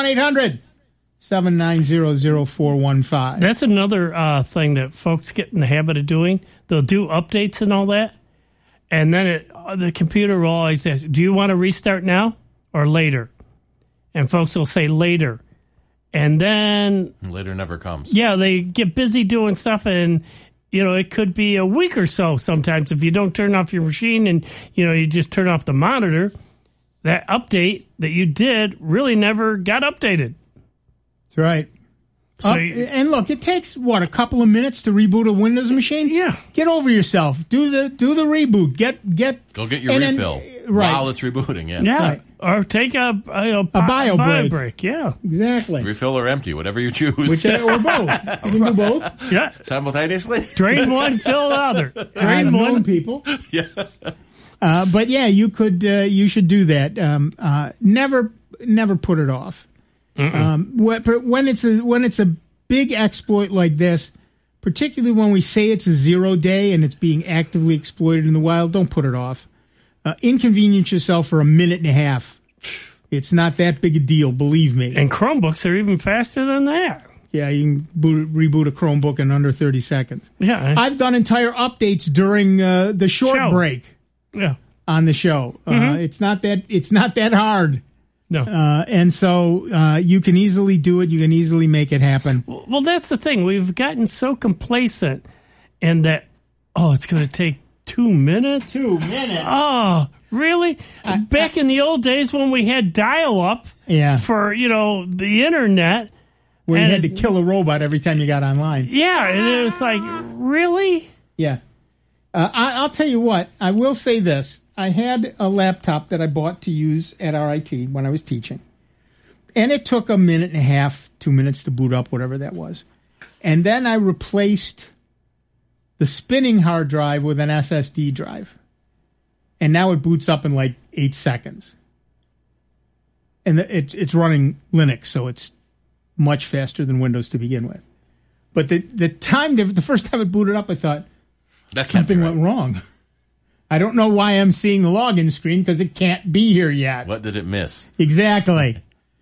1-800-790-0415. That's another thing that folks get in the habit of doing. They'll do updates and all that, and then the computer will always ask, do you want to restart now or later? And folks will say later. And then... Later never comes. Yeah, they get busy doing stuff, and... it could be a week or so sometimes if you don't turn off your machine and, you just turn off the monitor. That update that you did really never got updated. That's right. So and look, it takes, a couple of minutes to reboot a Windows machine? Yeah. Get over yourself. Do the reboot. Go get your refill while it's rebooting. Yeah. Yeah. Right. Or take a bio break. Yeah. Exactly. Refill or empty, whatever you choose. Or both. You can do both. Yeah. Simultaneously. Drain one, fill the other. Drain one. People. Yeah. But yeah, you should do that. Never put it off. When it's a big exploit like this, particularly when we say it's a 0 day and it's being actively exploited in the wild, don't put it off. Inconvenience yourself for a minute and a half. It's not that big a deal, believe me. And Chromebooks are even faster than that. Yeah, you can reboot a Chromebook in under 30 seconds. Yeah. I've done entire updates during the short break. Yeah. On the show. It's not that hard No. And so you can easily do it. You can easily make it happen. Well, that's the thing. We've gotten so complacent in that, it's going to take 2 minutes? 2 minutes? Oh, really? Back in the old days when we had dial-up for, the internet. Where you had to kill a robot every time you got online. Yeah, and it was like, really? Yeah. I'll tell you what. I will say this. I had a laptop that I bought to use at RIT when I was teaching. And it took 1.5 minutes, 2 minutes to boot up, whatever that was. And then I replaced the spinning hard drive with an SSD drive. And now it boots up in like 8 seconds. And it's running Linux, so it's much faster than Windows to begin with. But the first time it booted up, I thought, something went wrong. I don't know why I'm seeing the login screen because it can't be here yet. What did it miss? Exactly.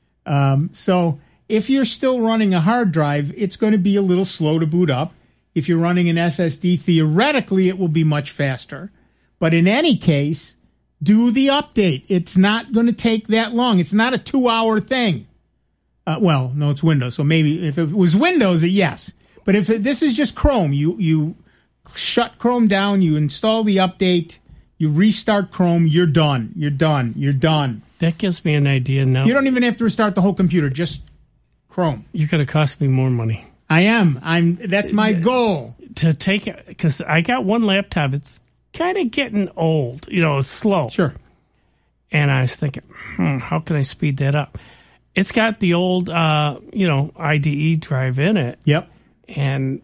So if you're still running a hard drive, it's going to be a little slow to boot up. If you're running an SSD, theoretically, it will be much faster. But in any case, do the update. It's not going to take that long. It's not a 2-hour thing. Well, no, it's Windows. So maybe if it was Windows, yes. But if this is just Chrome, you shut Chrome down, you install the update, you restart Chrome, you're done. You're done. That gives me an idea now. You don't even have to restart the whole computer, just Chrome. You're going to cost me more money. I am. That's my goal. To take it, because I got one laptop. It's kind of getting old, it's slow. Sure. And I was thinking, how can I speed that up? It's got the old, IDE drive in it. Yep. And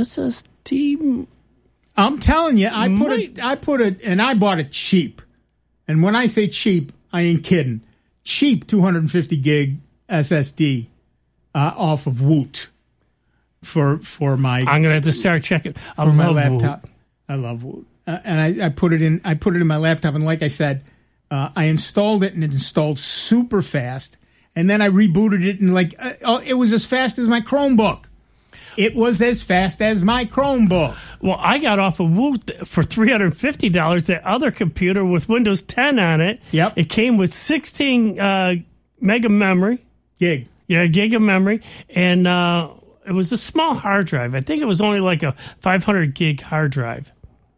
SSD. I'm telling you, I put it, and I bought it cheap. And when I say cheap, I ain't kidding. Cheap 250 gig SSD off of Woot for my. I'm gonna have to start checking. For my laptop. Woot. I love Woot, and I put it in. I put it in my laptop, and like I said, I installed it, and it installed super fast. And then I rebooted it, and it was as fast as my Chromebook. It was as fast as my Chromebook. Well, I got off of Woot for $350, that other computer with Windows 10 on it. Yep. It came with 16 mega memory. Gig. Yeah, gig of memory. And it was a small hard drive. I think it was only like a 500 gig hard drive.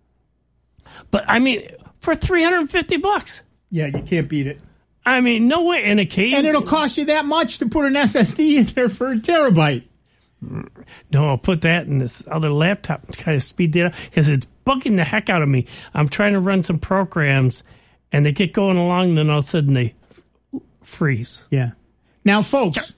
But, for $350. Yeah, you can't beat it. No way. And it'll cost you that much to put an SSD in there for a terabyte. No, I'll put that in this other laptop to kind of speed that up because it's bugging the heck out of me. I'm trying to run some programs and they get going along, and then all of a sudden they freeze. Yeah. Now, folks,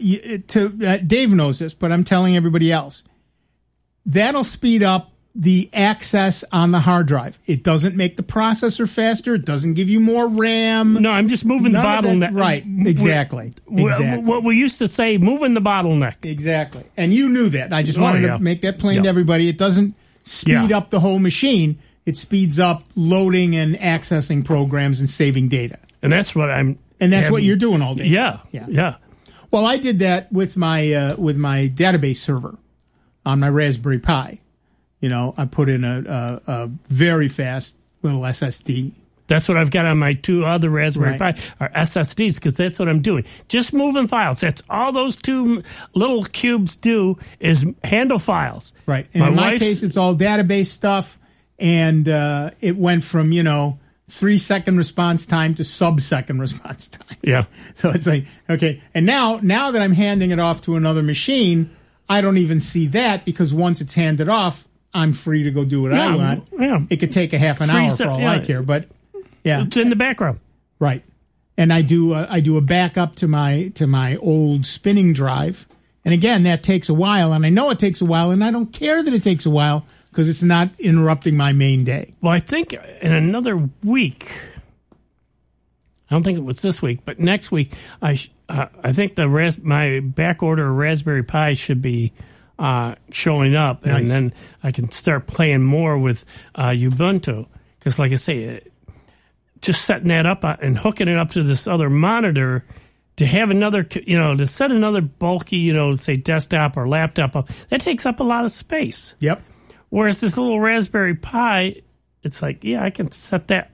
Dave knows this, but I'm telling everybody else. That'll speed up the access on the hard drive. It doesn't make the processor faster. It doesn't give you more RAM. No, I'm just moving the bottleneck. Right, exactly. What we used to say, moving the bottleneck. Exactly. And you knew that. I just wanted to make that plain to everybody. It doesn't speed up the whole machine. It speeds up loading and accessing programs and saving data. And that's what what you're doing all day. Yeah. Well, I did that with my database server on my Raspberry Pi. I put in a very fast little SSD. That's what I've got on my two other Raspberry Pi, are SSDs, because that's what I'm doing. Just moving files. That's all those two little cubes do, is handle files. Right. And in my case, it's all database stuff, and it went from, 3-second response time to sub-second response time. Yeah. So it's like, okay. And now that I'm handing it off to another machine, I don't even see that, because once it's handed off, I'm free to go do what I want. Yeah. It could take a half an hour for all I care, but it's in the background. Right. And I do a backup to my old spinning drive. And again, that takes a while, and I know it takes a while, and I don't care that it takes a while because it's not interrupting my main day. Well, I think in another week, I don't think it was this week, but next week, I think my back order of Raspberry Pi should be showing up, nice. And then I can start playing more with Ubuntu. Because, like I say, just setting that up and hooking it up to this other monitor to have another, to set another bulky, say desktop or laptop up, that takes up a lot of space. Yep. Whereas this little Raspberry Pi, it's like, I can set that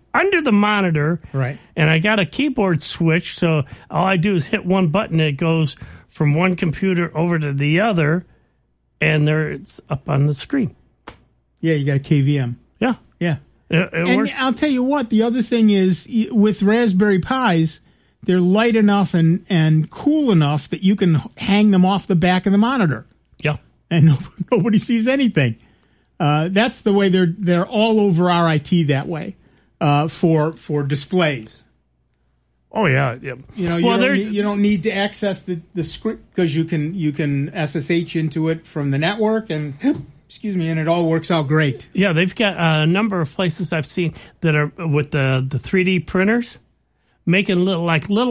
under the monitor. Right. And I got a keyboard switch, so all I do is hit one button. It goes from one computer over to the other, and there it's up on the screen. Yeah, you got a KVM. Yeah. Yeah. It works. I'll tell you what, the other thing is, with Raspberry Pis, they're light enough and cool enough that you can hang them off the back of the monitor. Yeah. And nobody sees anything. That's the way they're all over RIT that way, for displays. Oh yeah, yeah. You don't need to access the script because you can SSH into it from the network and and it all works out great. Yeah, they've got a number of places I've seen that are with the 3D printers making little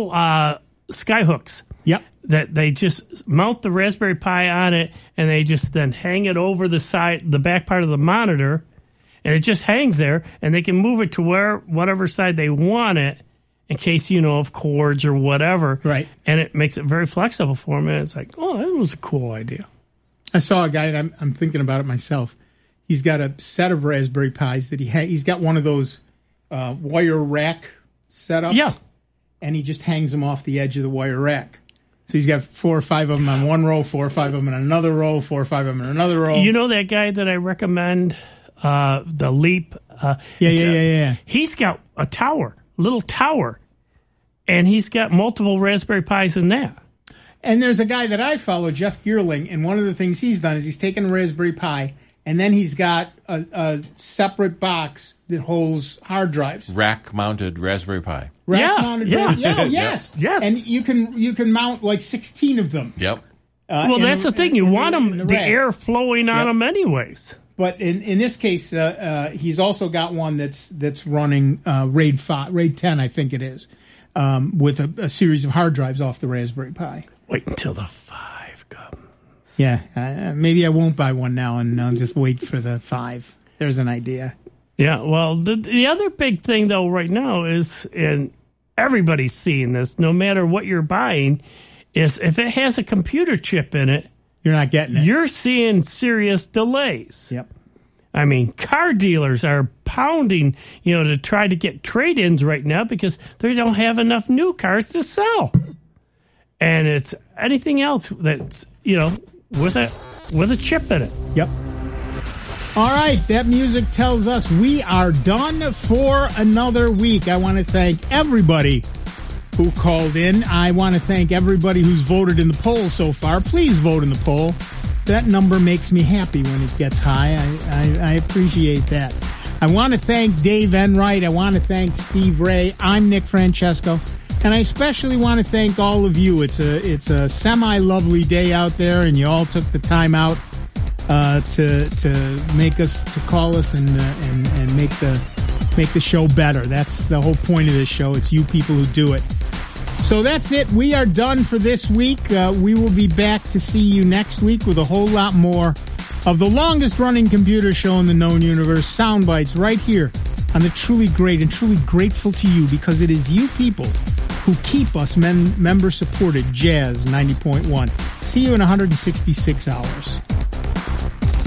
skyhooks. Yep. That they just mount the Raspberry Pi on it, and they just then hang it over the back part of the monitor, and it just hangs there, and they can move it to whatever side they want it, in case, of cords or whatever. Right. And it makes it very flexible for them, and it's like, oh, that was a cool idea. I saw a guy, and I'm thinking about it myself. He's got a set of Raspberry Pis that he's got one of those wire rack setups. Yeah. And he just hangs them off the edge of the wire rack. So he's got 4 or 5 of them on one row, 4 or 5 of them on another row, 4 or 5 of them on another row. You know that guy that I recommend, the Leap? Yeah. He's got a little tower, and he's got multiple Raspberry Pis in that. And there's a guy that I follow, Jeff Geerling, and one of the things he's done is he's taken a Raspberry Pi, and then he's got a separate box that holds hard drives. Rack-mounted Raspberry Pi. Rack-mounted yes. And you can mount like 16 of them. Yep. Well, that's the thing. You want the air flowing on them anyways. But in this case, he's also got one that's running RAID 10, I think it is, with a series of hard drives off the Raspberry Pi. Wait until the 5 comes. Yeah, maybe I won't buy one now, and I'll just wait for the 5. There's an idea. Yeah, well, the other big thing, though, right now is, and everybody's seeing this, no matter what you're buying, is if it has a computer chip in it, you're not getting it. You're seeing serious delays. Yep. I mean, car dealers are pounding, to try to get trade-ins right now because they don't have enough new cars to sell. And it's anything else that's, with a chip in it. Yep. All right, that music tells us we are done for another week. I want to thank everybody who called in. I want to thank everybody who's voted in the poll so far. Please vote in the poll. That number makes me happy when it gets high. I appreciate that. I want to thank Dave Enright. I want to thank Steve Ray. I'm Nick Francesco. And I especially want to thank all of you. It's a semi-lovely day out there, and you all took the time out to call us and make the show better. That's the whole point of this show. It's you people who do it. So that's it. We are done for this week. We will be back to see you next week with a whole lot more of the longest-running computer show in the known universe, Soundbites, right here on the Truly Great and Truly Grateful to You, because it is you people who keep us member-supported Jazz 90.1. See you in 166 hours.